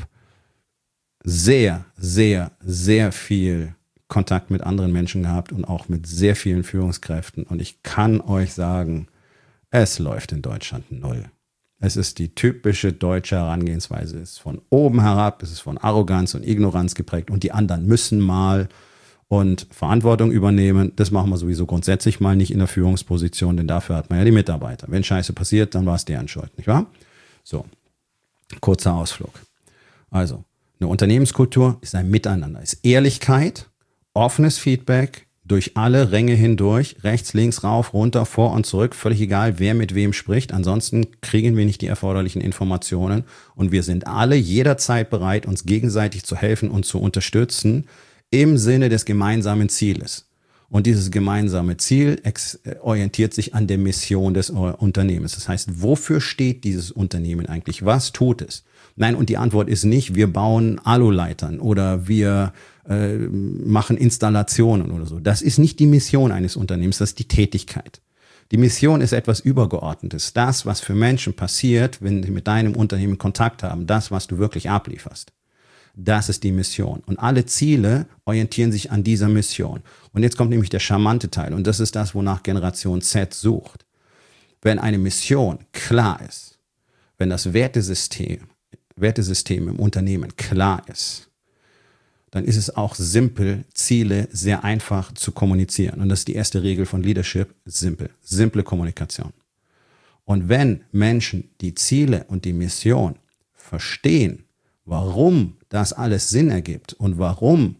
A: sehr, sehr, sehr viel Kontakt mit anderen Menschen gehabt und auch mit sehr vielen Führungskräften. Und ich kann euch sagen, es läuft in Deutschland null. Es ist die typische deutsche Herangehensweise. Es ist von oben herab, es ist von Arroganz und Ignoranz geprägt und die anderen müssen mal und Verantwortung übernehmen. Das machen wir sowieso grundsätzlich mal nicht in der Führungsposition, denn dafür hat man ja die Mitarbeiter. Wenn Scheiße passiert, dann war es deren Schuld, nicht wahr? So, kurzer Ausflug. Also, eine Unternehmenskultur ist ein Miteinander, ist Ehrlichkeit, offenes Feedback durch alle Ränge hindurch, rechts, links, rauf, runter, vor und zurück, völlig egal, wer mit wem spricht. Ansonsten kriegen wir nicht die erforderlichen Informationen und wir sind alle jederzeit bereit, uns gegenseitig zu helfen und zu unterstützen, im Sinne des gemeinsamen Zieles. Und dieses gemeinsame Ziel ex- orientiert sich an der Mission des Unternehmens. Das heißt, wofür steht dieses Unternehmen eigentlich? Was tut es? Nein, und die Antwort ist nicht, wir bauen Aluleitern oder wir äh, machen Installationen oder so. Das ist nicht die Mission eines Unternehmens, das ist die Tätigkeit. Die Mission ist etwas Übergeordnetes. Das, was für Menschen passiert, wenn sie mit deinem Unternehmen Kontakt haben, das, was du wirklich ablieferst. Das ist die Mission. Und alle Ziele orientieren sich an dieser Mission. Und jetzt kommt nämlich der charmante Teil. Und das ist das, wonach Generation Z sucht. Wenn eine Mission klar ist, wenn das Wertesystem, Wertesystem im Unternehmen klar ist, dann ist es auch simpel, Ziele sehr einfach zu kommunizieren. Und das ist die erste Regel von Leadership, simpel, simple Kommunikation. Und wenn Menschen die Ziele und die Mission verstehen, warum das alles Sinn ergibt und warum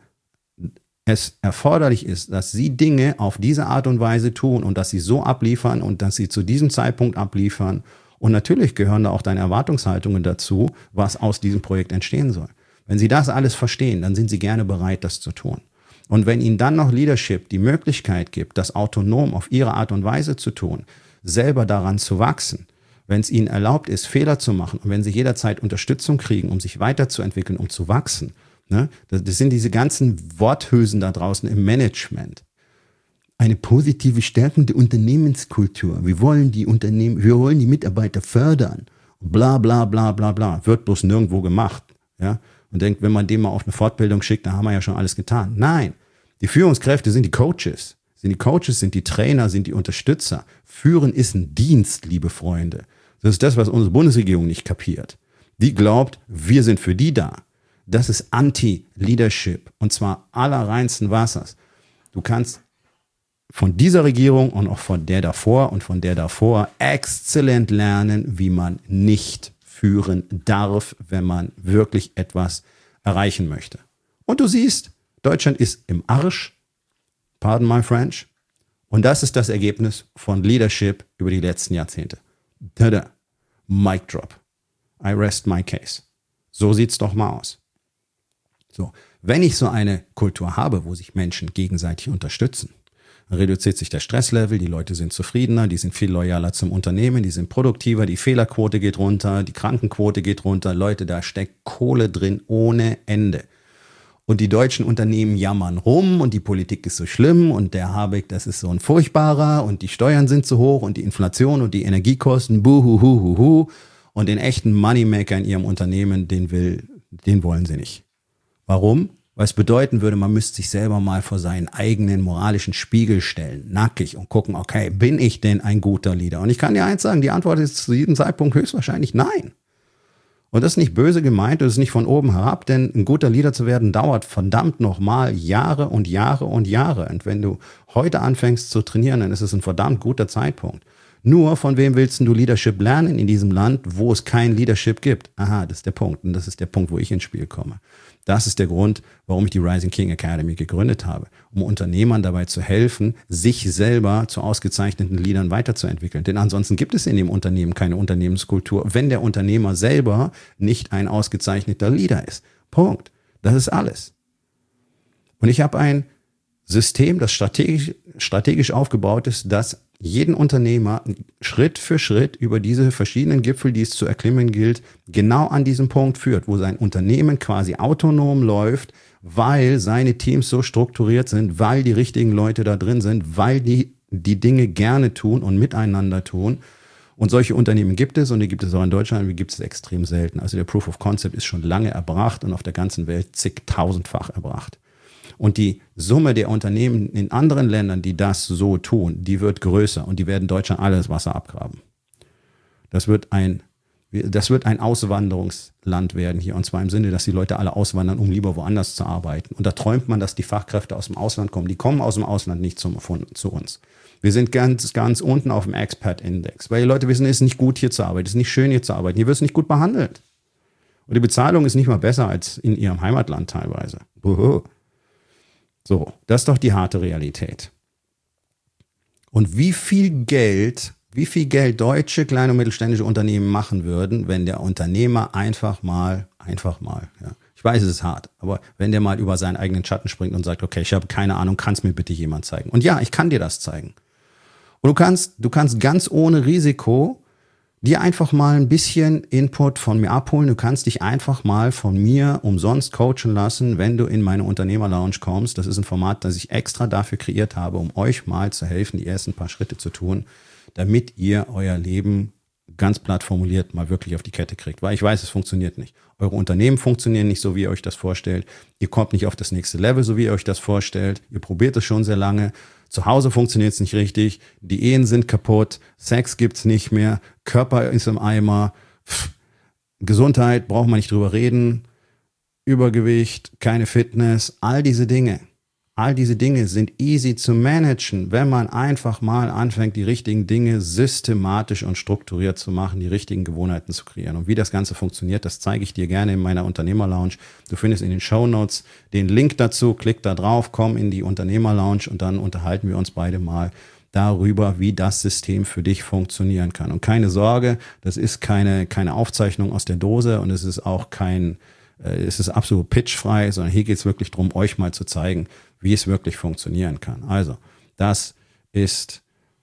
A: es erforderlich ist, dass sie Dinge auf diese Art und Weise tun und dass sie so abliefern und dass sie zu diesem Zeitpunkt abliefern. Und natürlich gehören da auch deine Erwartungshaltungen dazu, was aus diesem Projekt entstehen soll. Wenn sie das alles verstehen, dann sind sie gerne bereit, das zu tun. Und wenn ihnen dann noch Leadership die Möglichkeit gibt, das autonom auf ihre Art und Weise zu tun, selber daran zu wachsen, wenn es ihnen erlaubt ist, Fehler zu machen und wenn sie jederzeit Unterstützung kriegen, um sich weiterzuentwickeln, um zu wachsen, ne? Das, das sind diese ganzen Worthülsen da draußen im Management. Eine positive, stärkende Unternehmenskultur. Wir wollen die Unternehmen, wir wollen die Mitarbeiter fördern. Bla, bla, bla, bla, bla. Wird bloß nirgendwo gemacht. Ja? Und denkt, wenn man den mal auf eine Fortbildung schickt, dann haben wir ja schon alles getan. Nein. Die Führungskräfte sind die Coaches. Sind die Coaches, sind die Trainer, sind die Unterstützer. Führen ist ein Dienst, liebe Freunde. Das ist das, was unsere Bundesregierung nicht kapiert. Die glaubt, wir sind für die da. Das ist Anti-Leadership. Und zwar allerreinsten Wassers. Du kannst von dieser Regierung und auch von der davor und von der davor exzellent lernen, wie man nicht führen darf, wenn man wirklich etwas erreichen möchte. Und du siehst, Deutschland ist im Arsch. Pardon my French. Und das ist das Ergebnis von Leadership über die letzten Jahrzehnte. Tada. Mic drop. I rest my case. So sieht's doch mal aus. So, wenn ich so eine Kultur habe, wo sich Menschen gegenseitig unterstützen, reduziert sich der Stresslevel, die Leute sind zufriedener, die sind viel loyaler zum Unternehmen, die sind produktiver, die Fehlerquote geht runter, die Krankenquote geht runter. Leute, da steckt Kohle drin ohne Ende. Und die deutschen Unternehmen jammern rum und die Politik ist so schlimm und der Habeck, das ist so ein Furchtbarer und die Steuern sind zu hoch und die Inflation und die Energiekosten, buhuhuhuhu. Und den echten Moneymaker in ihrem Unternehmen, den will, den wollen sie nicht. Warum? Weil es bedeuten würde, man müsste sich selber mal vor seinen eigenen moralischen Spiegel stellen, nackig und gucken, okay, bin ich denn ein guter Leader? Und ich kann dir eins sagen, die Antwort ist zu jedem Zeitpunkt höchstwahrscheinlich nein. Und das ist nicht böse gemeint, das ist nicht von oben herab, denn ein guter Leader zu werden dauert verdammt nochmal Jahre und Jahre und Jahre. Und wenn du heute anfängst zu trainieren, dann ist es ein verdammt guter Zeitpunkt. Nur, von wem willst du Leadership lernen in diesem Land, wo es kein Leadership gibt? Aha, das ist der Punkt. Und das ist der Punkt, wo ich ins Spiel komme. Das ist der Grund, warum ich die Rising King Academy gegründet habe, um Unternehmern dabei zu helfen, sich selber zu ausgezeichneten Leadern weiterzuentwickeln. Denn ansonsten gibt es in dem Unternehmen keine Unternehmenskultur, wenn der Unternehmer selber nicht ein ausgezeichneter Leader ist. Punkt. Das ist alles. Und ich habe ein System, das strategisch, strategisch aufgebaut ist, das jeden Unternehmer Schritt für Schritt über diese verschiedenen Gipfel, die es zu erklimmen gilt, genau an diesem Punkt führt, wo sein Unternehmen quasi autonom läuft, weil seine Teams so strukturiert sind, weil die richtigen Leute da drin sind, weil die die Dinge gerne tun und miteinander tun. Und solche Unternehmen gibt es und die gibt es auch in Deutschland, die gibt es extrem selten. Also der Proof of Concept ist schon lange erbracht und auf der ganzen Welt zigtausendfach erbracht. Und die Summe der Unternehmen in anderen Ländern, die das so tun, die wird größer und die werden Deutschland alles Wasser abgraben. Das wird ein, das wird ein Auswanderungsland werden hier. Und zwar im Sinne, dass die Leute alle auswandern, um lieber woanders zu arbeiten. Und da träumt man, dass die Fachkräfte aus dem Ausland kommen. Die kommen aus dem Ausland nicht zum, von, zu uns. Wir sind ganz, ganz unten auf dem Expat-Index. Weil die Leute wissen, es ist nicht gut hier zu arbeiten, es ist nicht schön hier zu arbeiten. Hier wird es nicht gut behandelt. Und die Bezahlung ist nicht mal besser als in ihrem Heimatland teilweise. Uhu. So, das ist doch die harte Realität. Und wie viel Geld, wie viel Geld deutsche kleine und mittelständische Unternehmen machen würden, wenn der Unternehmer einfach mal, einfach mal, ja, ich weiß, es ist hart, aber wenn der mal über seinen eigenen Schatten springt und sagt, okay, ich habe keine Ahnung, kann es mir bitte jemand zeigen? Und ja, ich kann dir das zeigen. Und du kannst, du kannst ganz ohne Risiko dir einfach mal ein bisschen Input von mir abholen. Du kannst dich einfach mal von mir umsonst coachen lassen, wenn du in meine Unternehmer-Lounge kommst. Das ist ein Format, das ich extra dafür kreiert habe, um euch mal zu helfen, die ersten paar Schritte zu tun, damit ihr euer Leben ganz platt formuliert mal wirklich auf die Kette kriegt. Weil ich weiß, es funktioniert nicht. Eure Unternehmen funktionieren nicht so, wie ihr euch das vorstellt. Ihr kommt nicht auf das nächste Level, so wie ihr euch das vorstellt. Ihr probiert es schon sehr lange. Zu Hause funktioniert es nicht richtig, die Ehen sind kaputt, Sex gibt's nicht mehr, Körper ist im Eimer, pff, Gesundheit, braucht man nicht drüber reden, Übergewicht, keine Fitness, all diese Dinge. All diese Dinge sind easy zu managen, wenn man einfach mal anfängt, die richtigen Dinge systematisch und strukturiert zu machen, die richtigen Gewohnheiten zu kreieren. Und wie das Ganze funktioniert, das zeige ich dir gerne in meiner Unternehmer-Lounge. Du findest in den Shownotes den Link dazu, klick da drauf, komm in die Unternehmer-Lounge und dann unterhalten wir uns beide mal darüber, wie das System für dich funktionieren kann. Und keine Sorge, das ist keine, keine Aufzeichnung aus der Dose und es ist auch kein, äh, es ist absolut pitchfrei, sondern hier geht es wirklich darum, euch mal zu zeigen, wie es wirklich funktionieren kann. Also, das ist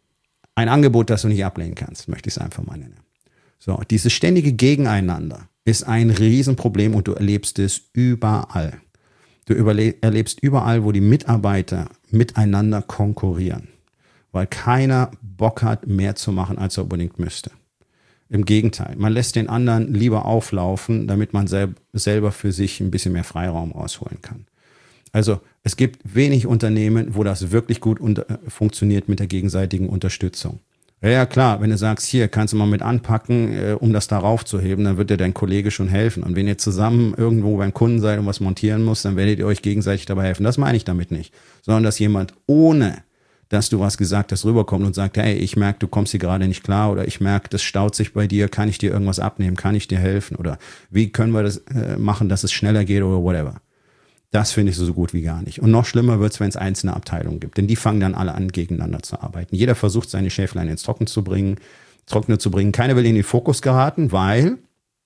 A: ein Angebot, das du nicht ablehnen kannst, möchte ich es einfach mal nennen. So, dieses ständige Gegeneinander ist ein Riesenproblem und du erlebst es überall. Du überle- erlebst überall, wo die Mitarbeiter miteinander konkurrieren, weil keiner Bock hat, mehr zu machen, als er unbedingt müsste. Im Gegenteil, man lässt den anderen lieber auflaufen, damit man sel- selber für sich ein bisschen mehr Freiraum rausholen kann. Also es gibt wenig Unternehmen, wo das wirklich gut unter, funktioniert mit der gegenseitigen Unterstützung. Ja, ja klar, wenn du sagst, hier kannst du mal mit anpacken, äh, um das darauf zu heben, dann wird dir dein Kollege schon helfen. Und wenn ihr zusammen irgendwo beim Kunden seid und was montieren müsst, dann werdet ihr euch gegenseitig dabei helfen. Das meine ich damit nicht. Sondern dass jemand, ohne dass du was gesagt hast, rüberkommt und sagt, hey, ich merke, du kommst hier gerade nicht klar oder ich merke, das staut sich bei dir, kann ich dir irgendwas abnehmen, kann ich dir helfen oder wie können wir das äh, machen, dass es schneller geht oder whatever. Das finde ich so gut wie gar nicht. Und noch schlimmer wird es, wenn es einzelne Abteilungen gibt. Denn die fangen dann alle an, gegeneinander zu arbeiten. Jeder versucht, seine Schäflein ins Trocken zu bringen, Trockene zu bringen. Keiner will in den Fokus geraten, weil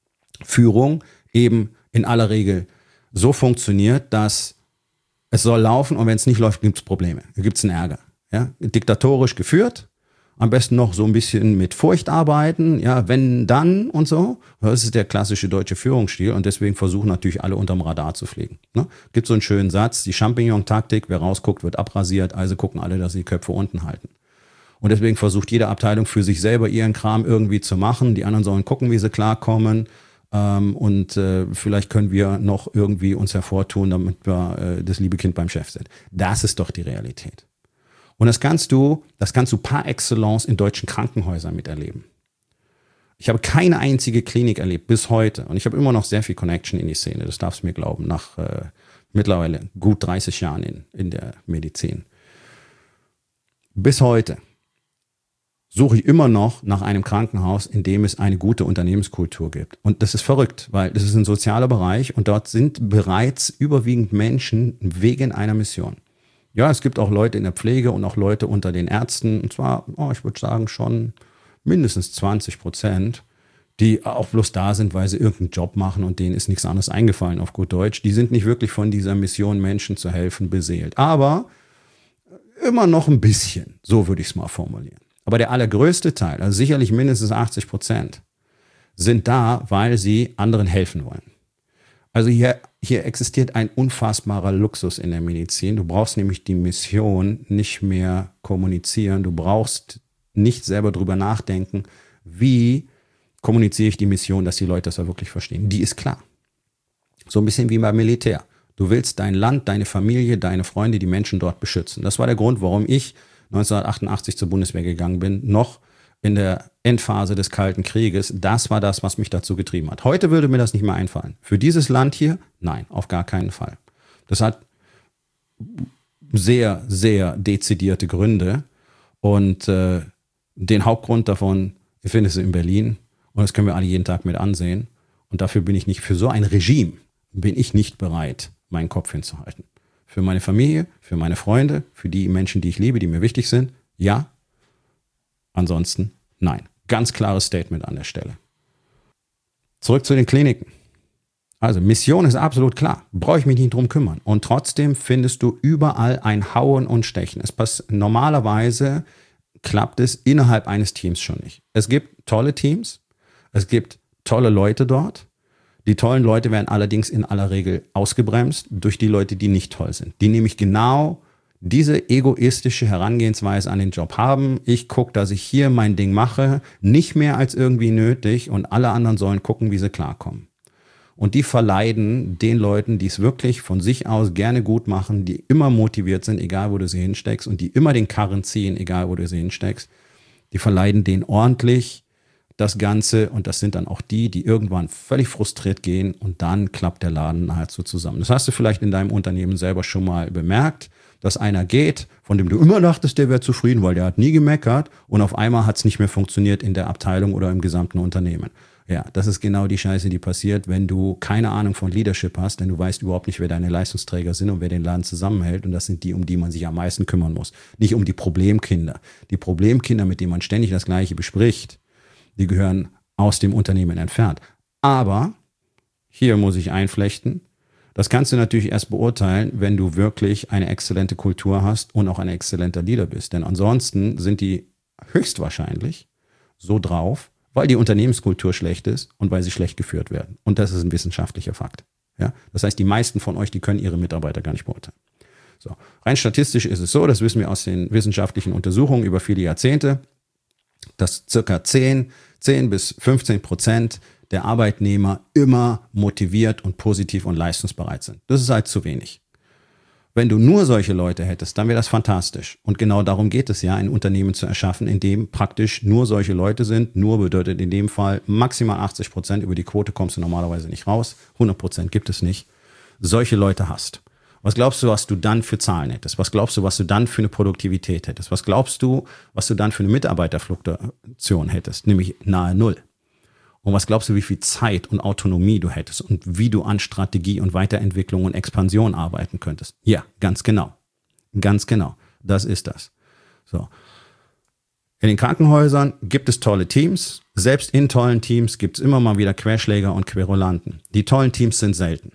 A: Führung eben in aller Regel so funktioniert, dass es soll laufen und wenn es nicht läuft, gibt es Probleme. Da gibt es einen Ärger. Ja? Diktatorisch geführt. Am besten noch so ein bisschen mit Furcht arbeiten, ja, wenn, dann und so. Das ist der klassische deutsche Führungsstil und deswegen versuchen natürlich alle unterm Radar zu fliegen. Ne? Gibt so einen schönen Satz, die Champignon-Taktik, wer rausguckt, wird abrasiert, also gucken alle, dass sie die Köpfe unten halten. Und deswegen versucht jede Abteilung für sich selber ihren Kram irgendwie zu machen. Die anderen sollen gucken, wie sie klarkommen. Ähm, und äh, vielleicht können wir noch irgendwie uns hervortun, damit wir äh, das liebe Kind beim Chef sind. Das ist doch die Realität. Und das kannst du, das kannst du par excellence in deutschen Krankenhäusern miterleben. Ich habe keine einzige Klinik erlebt bis heute. Und ich habe immer noch sehr viel Connection in die Szene. Das darfst du mir glauben, nach äh, mittlerweile gut dreißig Jahren in, in der Medizin. Bis heute suche ich immer noch nach einem Krankenhaus, in dem es eine gute Unternehmenskultur gibt. Und das ist verrückt, weil das ist ein sozialer Bereich und dort sind bereits überwiegend Menschen wegen einer Mission. Ja, es gibt auch Leute in der Pflege und auch Leute unter den Ärzten, und zwar, oh, ich würde sagen, schon mindestens zwanzig Prozent, die auch bloß da sind, weil sie irgendeinen Job machen und denen ist nichts anderes eingefallen auf gut Deutsch. Die sind nicht wirklich von dieser Mission, Menschen zu helfen, beseelt. Aber immer noch ein bisschen, so würde ich es mal formulieren. Aber der allergrößte Teil, also sicherlich mindestens achtzig Prozent, sind da, weil sie anderen helfen wollen. Also hier, hier existiert ein unfassbarer Luxus in der Medizin. Du brauchst nämlich die Mission nicht mehr kommunizieren. Du brauchst nicht selber drüber nachdenken, wie kommuniziere ich die Mission, dass die Leute das ja wirklich verstehen. Die ist klar. So ein bisschen wie beim Militär. Du willst dein Land, deine Familie, deine Freunde, die Menschen dort beschützen. Das war der Grund, warum ich neunzehnhundertachtundachtzig zur Bundeswehr gegangen bin, noch in der Endphase des Kalten Krieges. Das war das, was mich dazu getrieben hat. Heute würde mir das nicht mehr einfallen. Für dieses Land hier? Nein, auf gar keinen Fall. Das hat sehr, sehr dezidierte Gründe und äh, den Hauptgrund davon findest du in Berlin und das können wir alle jeden Tag mit ansehen und dafür bin ich nicht, für so ein Regime bin ich nicht bereit, meinen Kopf hinzuhalten. Für meine Familie, für meine Freunde, für die Menschen, die ich liebe, die mir wichtig sind, ja. Ansonsten nein. Ganz klares Statement an der Stelle. Zurück zu den Kliniken. Also Mission ist absolut klar. Brauche ich mich nicht drum kümmern. Und trotzdem findest du überall ein Hauen und Stechen. Es pass- Normalerweise klappt es innerhalb eines Teams schon nicht. Es gibt tolle Teams. Es gibt tolle Leute dort. Die tollen Leute werden allerdings in aller Regel ausgebremst durch die Leute, die nicht toll sind. Die nämlich genau diese egoistische Herangehensweise an den Job haben. Ich gucke, dass ich hier mein Ding mache, nicht mehr als irgendwie nötig und alle anderen sollen gucken, wie sie klarkommen. Und die verleiden den Leuten, die es wirklich von sich aus gerne gut machen, die immer motiviert sind, egal wo du sie hinsteckst, und die immer den Karren ziehen, egal wo du sie hinsteckst, die verleiden denen ordentlich das Ganze, und das sind dann auch die, die irgendwann völlig frustriert gehen, und dann klappt der Laden nahezu zusammen. Das hast du vielleicht in deinem Unternehmen selber schon mal bemerkt, dass einer geht, von dem du immer dachtest, der wäre zufrieden, weil der hat nie gemeckert, und auf einmal hat es nicht mehr funktioniert in der Abteilung oder im gesamten Unternehmen. Ja, das ist genau die Scheiße, die passiert, wenn du keine Ahnung von Leadership hast, denn du weißt überhaupt nicht, wer deine Leistungsträger sind und wer den Laden zusammenhält, und das sind die, um die man sich am meisten kümmern muss. Nicht um die Problemkinder. Die Problemkinder, mit denen man ständig das Gleiche bespricht, die gehören aus dem Unternehmen entfernt. Aber hier muss ich einflechten, das kannst du natürlich erst beurteilen, wenn du wirklich eine exzellente Kultur hast und auch ein exzellenter Leader bist. Denn ansonsten sind die höchstwahrscheinlich so drauf, weil die Unternehmenskultur schlecht ist und weil sie schlecht geführt werden. Und das ist ein wissenschaftlicher Fakt. Ja? Das heißt, die meisten von euch, die können ihre Mitarbeiter gar nicht beurteilen. So. Rein statistisch ist es so, das wissen wir aus den wissenschaftlichen Untersuchungen über viele Jahrzehnte, dass circa zehn bis fünfzehn Prozent der Arbeitnehmer immer motiviert und positiv und leistungsbereit sind. Das ist halt zu wenig. Wenn du nur solche Leute hättest, dann wäre das fantastisch. Und genau darum geht es ja, ein Unternehmen zu erschaffen, in dem praktisch nur solche Leute sind. Nur bedeutet in dem Fall maximal achtzig Prozent. Über die Quote kommst du normalerweise nicht raus. hundert Prozent gibt es nicht. Solche Leute hast. Was glaubst du, was du dann für Zahlen hättest? Was glaubst du, was du dann für eine Produktivität hättest? Was glaubst du, was du dann für eine Mitarbeiterfluktuation hättest? Nämlich nahe Null. Und was glaubst du, wie viel Zeit und Autonomie du hättest und wie du an Strategie und Weiterentwicklung und Expansion arbeiten könntest? Ja, ganz genau. Ganz genau. Das ist das. So. In den Krankenhäusern gibt es tolle Teams. Selbst in tollen Teams gibt es immer mal wieder Querschläger und Querulanten. Die tollen Teams sind selten.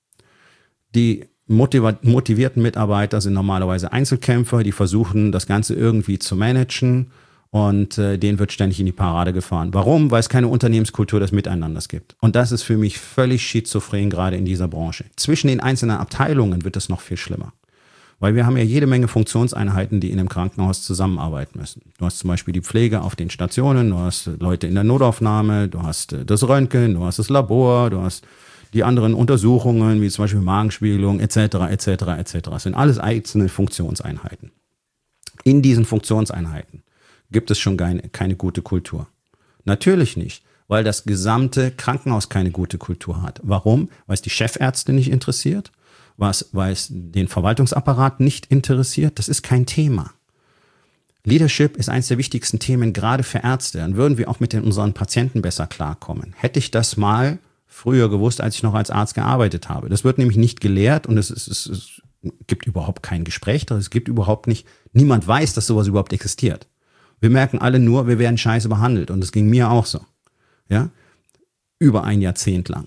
A: Die motivierten Mitarbeiter sind normalerweise Einzelkämpfer, die versuchen, das Ganze irgendwie zu managen. Und äh, denen wird ständig in die Parade gefahren. Warum? Weil es keine Unternehmenskultur des Miteinanders gibt. Und das ist für mich völlig schizophren, gerade in dieser Branche. Zwischen den einzelnen Abteilungen wird es noch viel schlimmer. Weil wir haben ja jede Menge Funktionseinheiten, die in einem Krankenhaus zusammenarbeiten müssen. Du hast zum Beispiel die Pflege auf den Stationen, du hast Leute in der Notaufnahme, du hast das Röntgen, du hast das Labor, du hast die anderen Untersuchungen, wie zum Beispiel Magenspiegelung, et cetera, et cetera, et cetera. Das sind alles einzelne Funktionseinheiten. In diesen Funktionseinheiten gibt es schon keine, keine gute Kultur. Natürlich nicht, weil das gesamte Krankenhaus keine gute Kultur hat. Warum? Weil es die Chefärzte nicht interessiert, was, weil es den Verwaltungsapparat nicht interessiert. Das ist kein Thema. Leadership ist eines der wichtigsten Themen, gerade für Ärzte. Dann würden wir auch mit den, unseren Patienten besser klarkommen. Hätte ich das mal früher gewusst, als ich noch als Arzt gearbeitet habe. Das wird nämlich nicht gelehrt, und es, ist, es, es gibt überhaupt kein Gespräch darüber. Es gibt überhaupt nicht, niemand weiß, dass sowas überhaupt existiert. Wir merken alle nur, wir werden scheiße behandelt. Und das ging mir auch so. Ja? Über ein Jahrzehnt lang.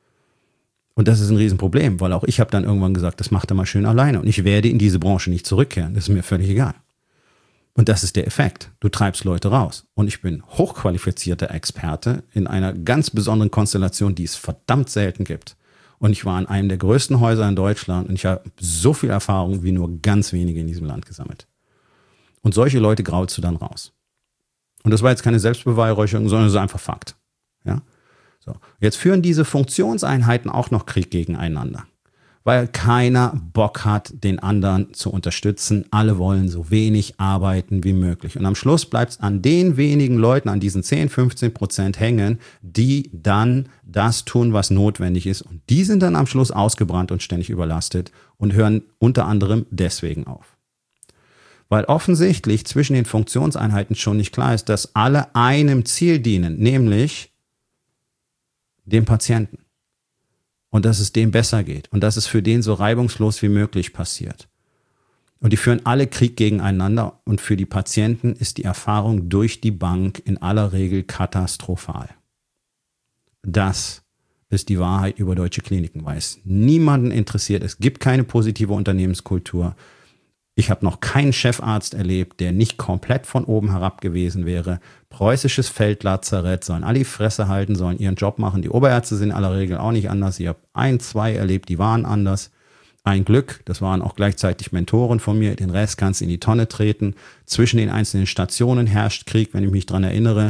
A: Und das ist ein Riesenproblem, weil auch ich habe dann irgendwann gesagt, das macht er mal schön alleine. Und ich werde in diese Branche nicht zurückkehren. Das ist mir völlig egal. Und das ist der Effekt. Du treibst Leute raus. Und ich bin hochqualifizierter Experte in einer ganz besonderen Konstellation, die es verdammt selten gibt. Und ich war in einem der größten Häuser in Deutschland und ich habe so viel Erfahrung wie nur ganz wenige in diesem Land gesammelt. Und solche Leute graulst du dann raus. Und das war jetzt keine Selbstbeweihräucherung, sondern es ist einfach Fakt. Ja? So. Jetzt führen diese Funktionseinheiten auch noch Krieg gegeneinander. Weil keiner Bock hat, den anderen zu unterstützen. Alle wollen so wenig arbeiten wie möglich. Und am Schluss bleibt es an den wenigen Leuten, an diesen zehn, fünfzehn Prozent hängen, die dann das tun, was notwendig ist. Und die sind dann am Schluss ausgebrannt und ständig überlastet und hören unter anderem deswegen auf. Weil offensichtlich zwischen den Funktionseinheiten schon nicht klar ist, dass alle einem Ziel dienen, nämlich dem Patienten. Und dass es dem besser geht und dass es für den so reibungslos wie möglich passiert. Und die führen alle Krieg gegeneinander und für die Patienten ist die Erfahrung durch die Bank in aller Regel katastrophal. Das ist die Wahrheit über deutsche Kliniken, weil es niemanden interessiert. Es gibt keine positive Unternehmenskultur. Ich habe noch keinen Chefarzt erlebt, der nicht komplett von oben herab gewesen wäre. Preußisches Feldlazarett, sollen alle die Fresse halten, sollen ihren Job machen. Die Oberärzte sind in aller Regel auch nicht anders. Ich habe ein, zwei erlebt, die waren anders. Ein Glück, das waren auch gleichzeitig Mentoren von mir. Den Rest kannst du in die Tonne treten. Zwischen den einzelnen Stationen herrscht Krieg, wenn ich mich dran erinnere.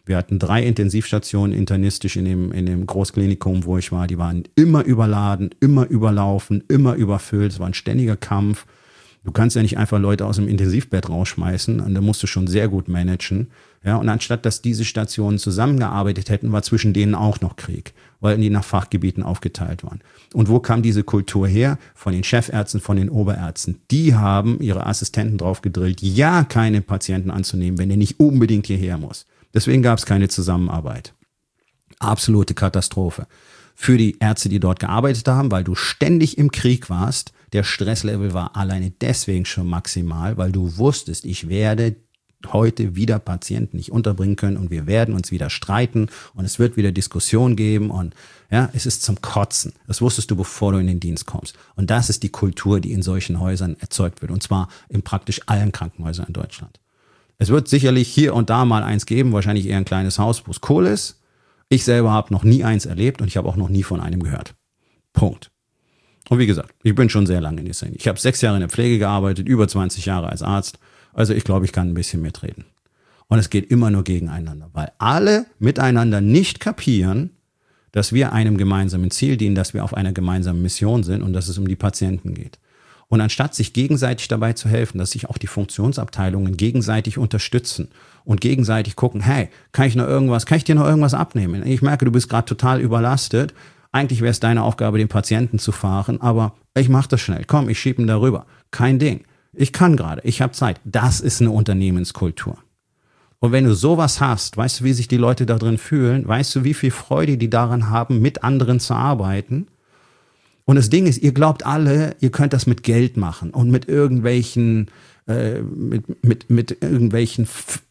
A: Wir hatten drei Intensivstationen internistisch in dem, in dem Großklinikum, wo ich war. Die waren immer überladen, immer überlaufen, immer überfüllt. Es war ein ständiger Kampf. Du kannst ja nicht einfach Leute aus dem Intensivbett rausschmeißen. Und da musst du schon sehr gut managen. Ja, und anstatt, dass diese Stationen zusammengearbeitet hätten, war zwischen denen auch noch Krieg, weil die nach Fachgebieten aufgeteilt waren. Und wo kam diese Kultur her? Von den Chefärzten, von den Oberärzten. Die haben ihre Assistenten drauf gedrillt, ja, keine Patienten anzunehmen, wenn der nicht unbedingt hierher muss. Deswegen gab es keine Zusammenarbeit. Absolute Katastrophe. Für die Ärzte, die dort gearbeitet haben, weil du ständig im Krieg warst. Der Stresslevel war alleine deswegen schon maximal, weil du wusstest, ich werde heute wieder Patienten nicht unterbringen können und wir werden uns wieder streiten und es wird wieder Diskussion geben und ja, es ist zum Kotzen. Das wusstest du, bevor du in den Dienst kommst. Und das ist die Kultur, die in solchen Häusern erzeugt wird und zwar in praktisch allen Krankenhäusern in Deutschland. Es wird sicherlich hier und da mal eins geben, wahrscheinlich eher ein kleines Haus, wo es cool ist. Ich selber habe noch nie eins erlebt und ich habe auch noch nie von einem gehört. Punkt. Und wie gesagt, ich bin schon sehr lange in der Szene. Ich habe sechs Jahre in der Pflege gearbeitet, über zwanzig Jahre als Arzt. Also ich glaube, ich kann ein bisschen mitreden. Und es geht immer nur gegeneinander, weil alle miteinander nicht kapieren, dass wir einem gemeinsamen Ziel dienen, dass wir auf einer gemeinsamen Mission sind und dass es um die Patienten geht. Und anstatt sich gegenseitig dabei zu helfen, dass sich auch die Funktionsabteilungen gegenseitig unterstützen und gegenseitig gucken, hey, kann ich noch irgendwas, kann ich dir noch irgendwas abnehmen? Ich merke, du bist gerade total überlastet. Eigentlich wäre es deine Aufgabe, den Patienten zu fahren, aber ich mache das schnell. Komm, ich schiebe ihn darüber. Kein Ding. Ich kann gerade, ich habe Zeit. Das ist eine Unternehmenskultur. Und wenn du sowas hast, weißt du, wie sich die Leute da drin fühlen? Weißt du, wie viel Freude die daran haben, mit anderen zu arbeiten? Und das Ding ist, ihr glaubt alle, ihr könnt das mit Geld machen und mit irgendwelchen, äh, mit, mit, mit irgendwelchen F-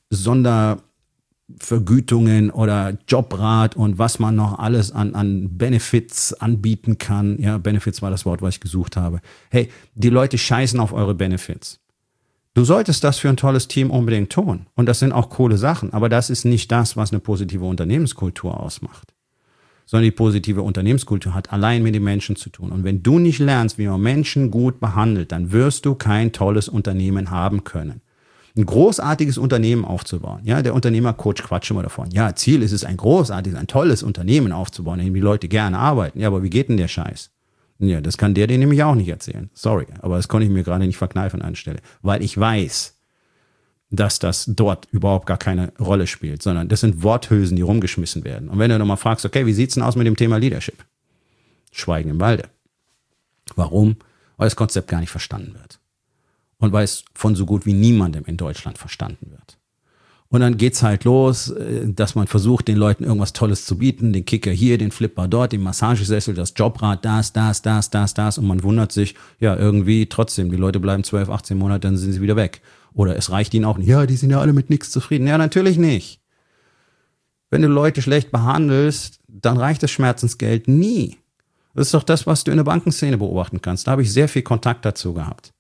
A: Sondervergütungen oder Jobrat und was man noch alles an, an Benefits anbieten kann. Ja, Benefits war das Wort, was ich gesucht habe. Hey, die Leute scheißen auf eure Benefits. Du solltest das für ein tolles Team unbedingt tun. Und das sind auch coole Sachen. Aber das ist nicht das, was eine positive Unternehmenskultur ausmacht. Sondern die positive Unternehmenskultur hat allein mit den Menschen zu tun. Und wenn du nicht lernst, wie man Menschen gut behandelt, dann wirst du kein tolles Unternehmen haben können. Ein großartiges Unternehmen aufzubauen. Ja, der Unternehmercoach quatscht immer davon. Ja, Ziel ist es, ein großartiges, ein tolles Unternehmen aufzubauen, in dem die Leute gerne arbeiten. Ja, aber wie geht denn der Scheiß? Ja, das kann der dir nämlich auch nicht erzählen. Sorry, aber das konnte ich mir gerade nicht verkneifen an der Stelle. Weil ich weiß, dass das dort überhaupt gar keine Rolle spielt, sondern das sind Worthülsen, die rumgeschmissen werden. Und wenn du nochmal fragst, okay, wie sieht's denn aus mit dem Thema Leadership? Schweigen im Walde. Warum? Weil das Konzept gar nicht verstanden wird. Und weil es von so gut wie niemandem in Deutschland verstanden wird. Und dann geht's halt los, dass man versucht, den Leuten irgendwas Tolles zu bieten, den Kicker hier, den Flipper dort, den Massagesessel, das Jobrad, das, das, das, das, das. Und man wundert sich, ja, irgendwie trotzdem, die Leute bleiben zwölf, achtzehn Monate, dann sind sie wieder weg. Oder es reicht ihnen auch nicht. Ja, die sind ja alle mit nichts zufrieden. Ja, natürlich nicht. Wenn du Leute schlecht behandelst, dann reicht das Schmerzensgeld nie. Das ist doch das, was du in der Bankenszene beobachten kannst. Da habe ich sehr viel Kontakt dazu gehabt.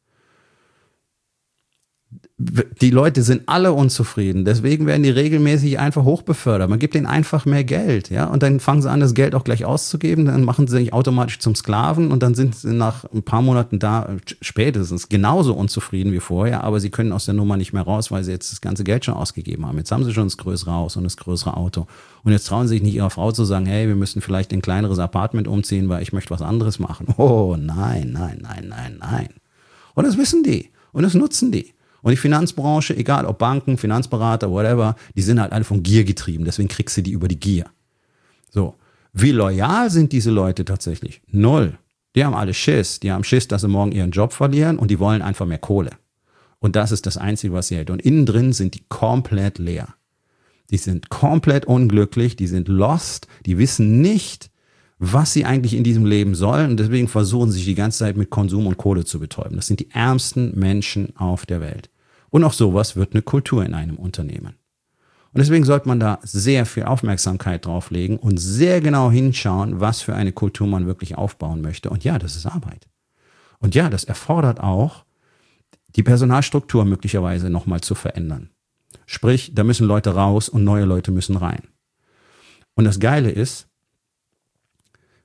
A: Die Leute sind alle unzufrieden, deswegen werden die regelmäßig einfach hochbefördert. Man gibt ihnen einfach mehr Geld, ja, und dann fangen sie an, das Geld auch gleich auszugeben, dann machen sie sich automatisch zum Sklaven und dann sind sie nach ein paar Monaten da, spätestens genauso unzufrieden wie vorher, aber sie können aus der Nummer nicht mehr raus, weil sie jetzt das ganze Geld schon ausgegeben haben. Jetzt haben sie schon das größere Haus und das größere Auto und jetzt trauen sie sich nicht ihrer Frau zu sagen, hey, wir müssen vielleicht in ein kleineres Apartment umziehen, weil ich möchte was anderes machen. Oh, nein, nein, nein, nein, nein. Und das wissen die und das nutzen die. Und die Finanzbranche, egal ob Banken, Finanzberater, whatever, die sind halt alle von Gier getrieben. Deswegen kriegst du die über die Gier. So. Wie loyal sind diese Leute tatsächlich? Null. Die haben alle Schiss. Die haben Schiss, dass sie morgen ihren Job verlieren und die wollen einfach mehr Kohle. Und das ist das Einzige, was sie hält. Und innen drin sind die komplett leer. Die sind komplett unglücklich, die sind lost, die wissen nicht, was sie eigentlich in diesem Leben sollen. Und deswegen versuchen sie sich die ganze Zeit mit Konsum und Kohle zu betäuben. Das sind die ärmsten Menschen auf der Welt. Und auch sowas wird eine Kultur in einem Unternehmen. Und deswegen sollte man da sehr viel Aufmerksamkeit drauf legen und sehr genau hinschauen, was für eine Kultur man wirklich aufbauen möchte. Und ja, das ist Arbeit. Und ja, das erfordert auch, die Personalstruktur möglicherweise nochmal zu verändern. Sprich, da müssen Leute raus und neue Leute müssen rein. Und das Geile ist,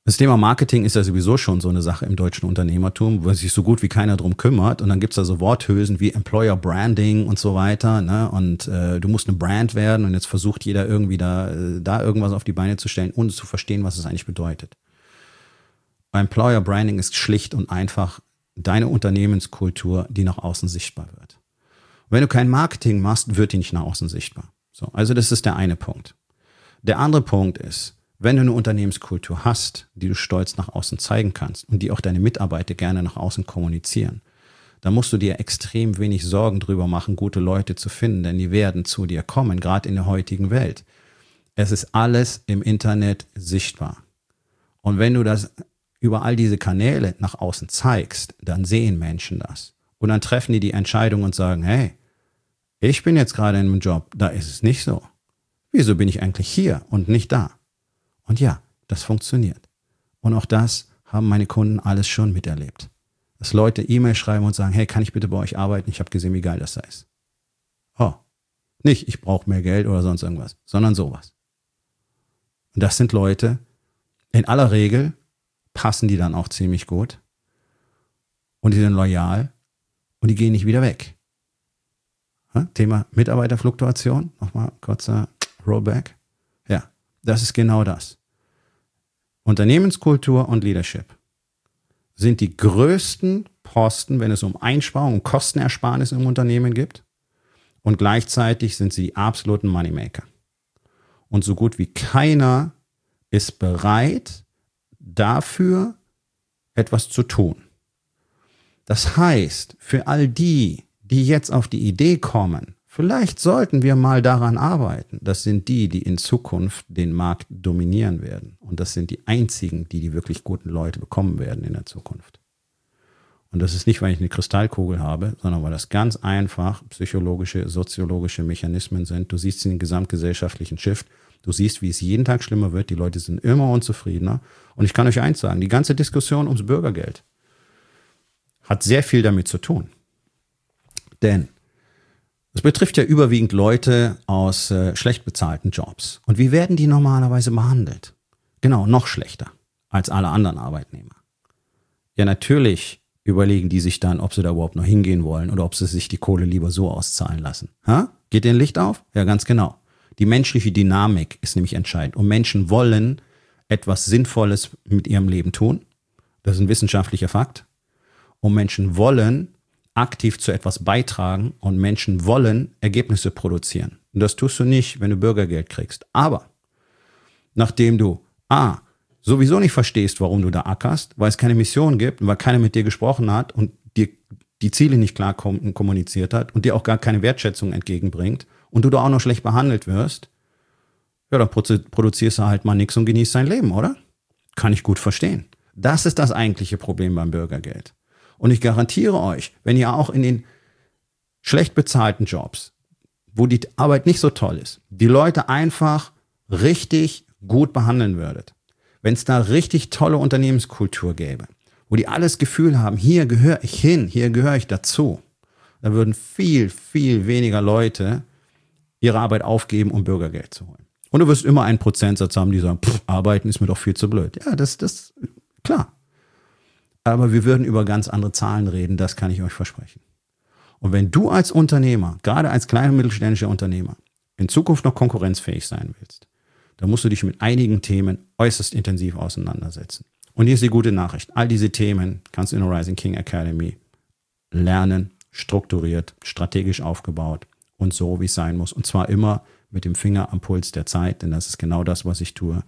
A: Das Thema Marketing ist ja sowieso schon so eine Sache im deutschen Unternehmertum, wo sich so gut wie keiner drum kümmert. Und dann gibt's da so Worthülsen wie Employer Branding und so weiter. Ne? Und äh, du musst eine Brand werden und jetzt versucht jeder irgendwie da, äh, da irgendwas auf die Beine zu stellen, ohne zu verstehen, was es eigentlich bedeutet. Employer Branding ist schlicht und einfach deine Unternehmenskultur, die nach außen sichtbar wird. Und wenn du kein Marketing machst, wird die nicht nach außen sichtbar. So, also das ist der eine Punkt. Der andere Punkt ist, wenn du eine Unternehmenskultur hast, die du stolz nach außen zeigen kannst und die auch deine Mitarbeiter gerne nach außen kommunizieren, dann musst du dir extrem wenig Sorgen drüber machen, gute Leute zu finden, denn die werden zu dir kommen, gerade in der heutigen Welt. Es ist alles im Internet sichtbar. Und wenn du das über all diese Kanäle nach außen zeigst, dann sehen Menschen das. Und dann treffen die die Entscheidung und sagen, hey, ich bin jetzt gerade in einem Job, da ist es nicht so. Wieso bin ich eigentlich hier und nicht da? Und ja, das funktioniert. Und auch das haben meine Kunden alles schon miterlebt. Dass Leute E-Mail schreiben und sagen, hey, kann ich bitte bei euch arbeiten? Ich habe gesehen, wie geil das da ist. Oh, nicht, ich brauche mehr Geld oder sonst irgendwas, sondern sowas. Und das sind Leute, in aller Regel passen die dann auch ziemlich gut. Und die sind loyal und die gehen nicht wieder weg. Thema Mitarbeiterfluktuation, nochmal kurzer Rollback. Ja, das ist genau das. Unternehmenskultur und Leadership sind die größten Posten, wenn es um Einsparung und Kostenersparnis im Unternehmen geht. Und gleichzeitig sind sie die absoluten Moneymaker. Und so gut wie keiner ist bereit, dafür etwas zu tun. Das heißt, für all die, die jetzt auf die Idee kommen, vielleicht sollten wir mal daran arbeiten. Das sind die, die in Zukunft den Markt dominieren werden. Und das sind die einzigen, die die wirklich guten Leute bekommen werden in der Zukunft. Und das ist nicht, weil ich eine Kristallkugel habe, sondern weil das ganz einfach psychologische, soziologische Mechanismen sind. Du siehst den gesamtgesellschaftlichen Shift. Du siehst, wie es jeden Tag schlimmer wird. Die Leute sind immer unzufriedener. Und ich kann euch eins sagen, die ganze Diskussion ums Bürgergeld hat sehr viel damit zu tun. Denn es betrifft ja überwiegend Leute aus äh, schlecht bezahlten Jobs. Und wie werden die normalerweise behandelt? Genau, noch schlechter als alle anderen Arbeitnehmer. Ja, natürlich überlegen die sich dann, ob sie da überhaupt noch hingehen wollen oder ob sie sich die Kohle lieber so auszahlen lassen. Ha? Geht dir ein Licht auf? Ja, ganz genau. Die menschliche Dynamik ist nämlich entscheidend. Und Menschen wollen etwas Sinnvolles mit ihrem Leben tun. Das ist ein wissenschaftlicher Fakt. Und Menschen wollen aktiv zu etwas beitragen und Menschen wollen Ergebnisse produzieren. Und das tust du nicht, wenn du Bürgergeld kriegst. Aber nachdem du A, sowieso nicht verstehst, warum du da ackerst, weil es keine Mission gibt und weil keiner mit dir gesprochen hat und dir die Ziele nicht klar kom- kommuniziert hat und dir auch gar keine Wertschätzung entgegenbringt und du da auch noch schlecht behandelt wirst, ja, dann produ- produzierst du halt mal nichts und genießt dein Leben, oder? Kann ich gut verstehen. Das ist das eigentliche Problem beim Bürgergeld. Und ich garantiere euch, wenn ihr auch in den schlecht bezahlten Jobs, wo die Arbeit nicht so toll ist, die Leute einfach richtig gut behandeln würdet, wenn es da richtig tolle Unternehmenskultur gäbe, wo die alles Gefühl haben, hier gehöre ich hin, hier gehöre ich dazu, dann würden viel, viel weniger Leute ihre Arbeit aufgeben, um Bürgergeld zu holen. Und du wirst immer einen Prozentsatz haben, die sagen, pff, arbeiten ist mir doch viel zu blöd. Ja, das ist klar. Aber wir würden über ganz andere Zahlen reden, das kann ich euch versprechen. Und wenn du als Unternehmer, gerade als kleiner und mittelständischer Unternehmer, in Zukunft noch konkurrenzfähig sein willst, dann musst du dich mit einigen Themen äußerst intensiv auseinandersetzen. Und hier ist die gute Nachricht. All diese Themen kannst du in der Rising King Academy lernen, strukturiert, strategisch aufgebaut und so, wie es sein muss. Und zwar immer mit dem Finger am Puls der Zeit, denn das ist genau das, was ich tue.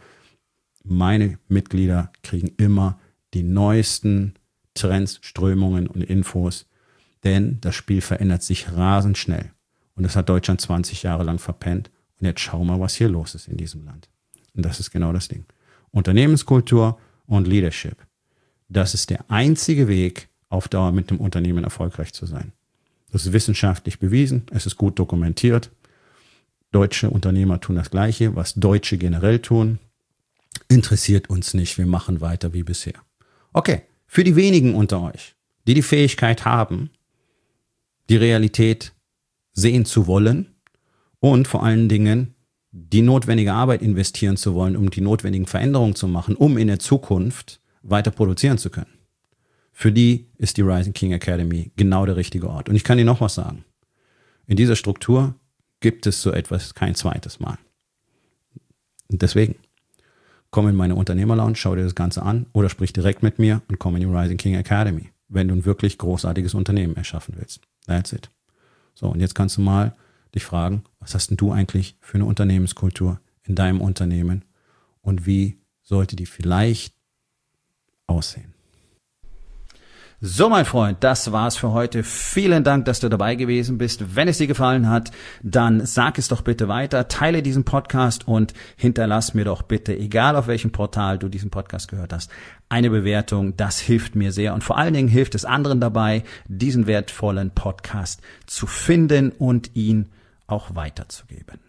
A: Meine Mitglieder kriegen immer die neuesten Trends, Strömungen und Infos, denn das Spiel verändert sich rasend schnell. Und das hat Deutschland zwanzig Jahre lang verpennt. Und jetzt schau mal, was hier los ist in diesem Land. Und das ist genau das Ding. Unternehmenskultur und Leadership. Das ist der einzige Weg, auf Dauer mit dem Unternehmen erfolgreich zu sein. Das ist wissenschaftlich bewiesen, es ist gut dokumentiert. Deutsche Unternehmer tun das Gleiche, was Deutsche generell tun. Interessiert uns nicht, wir machen weiter wie bisher. Okay, für die wenigen unter euch, die die Fähigkeit haben, die Realität sehen zu wollen und vor allen Dingen die notwendige Arbeit investieren zu wollen, um die notwendigen Veränderungen zu machen, um in der Zukunft weiter produzieren zu können. Für die ist die Rising King Academy genau der richtige Ort. Und ich kann dir noch was sagen. In dieser Struktur gibt es so etwas kein zweites Mal. Und deswegen, komm in meine Unternehmerlounge, schau dir das Ganze an oder sprich direkt mit mir und komm in die Rising King Academy, wenn du ein wirklich großartiges Unternehmen erschaffen willst. That's it. So, und jetzt kannst du mal dich fragen, was hast denn du eigentlich für eine Unternehmenskultur in deinem Unternehmen und wie sollte die vielleicht aussehen? So, mein Freund, das war's für heute. Vielen Dank, dass du dabei gewesen bist. Wenn es dir gefallen hat, dann sag es doch bitte weiter, teile diesen Podcast und hinterlass mir doch bitte, egal auf welchem Portal du diesen Podcast gehört hast, eine Bewertung. Das hilft mir sehr und vor allen Dingen hilft es anderen dabei, diesen wertvollen Podcast zu finden und ihn auch weiterzugeben.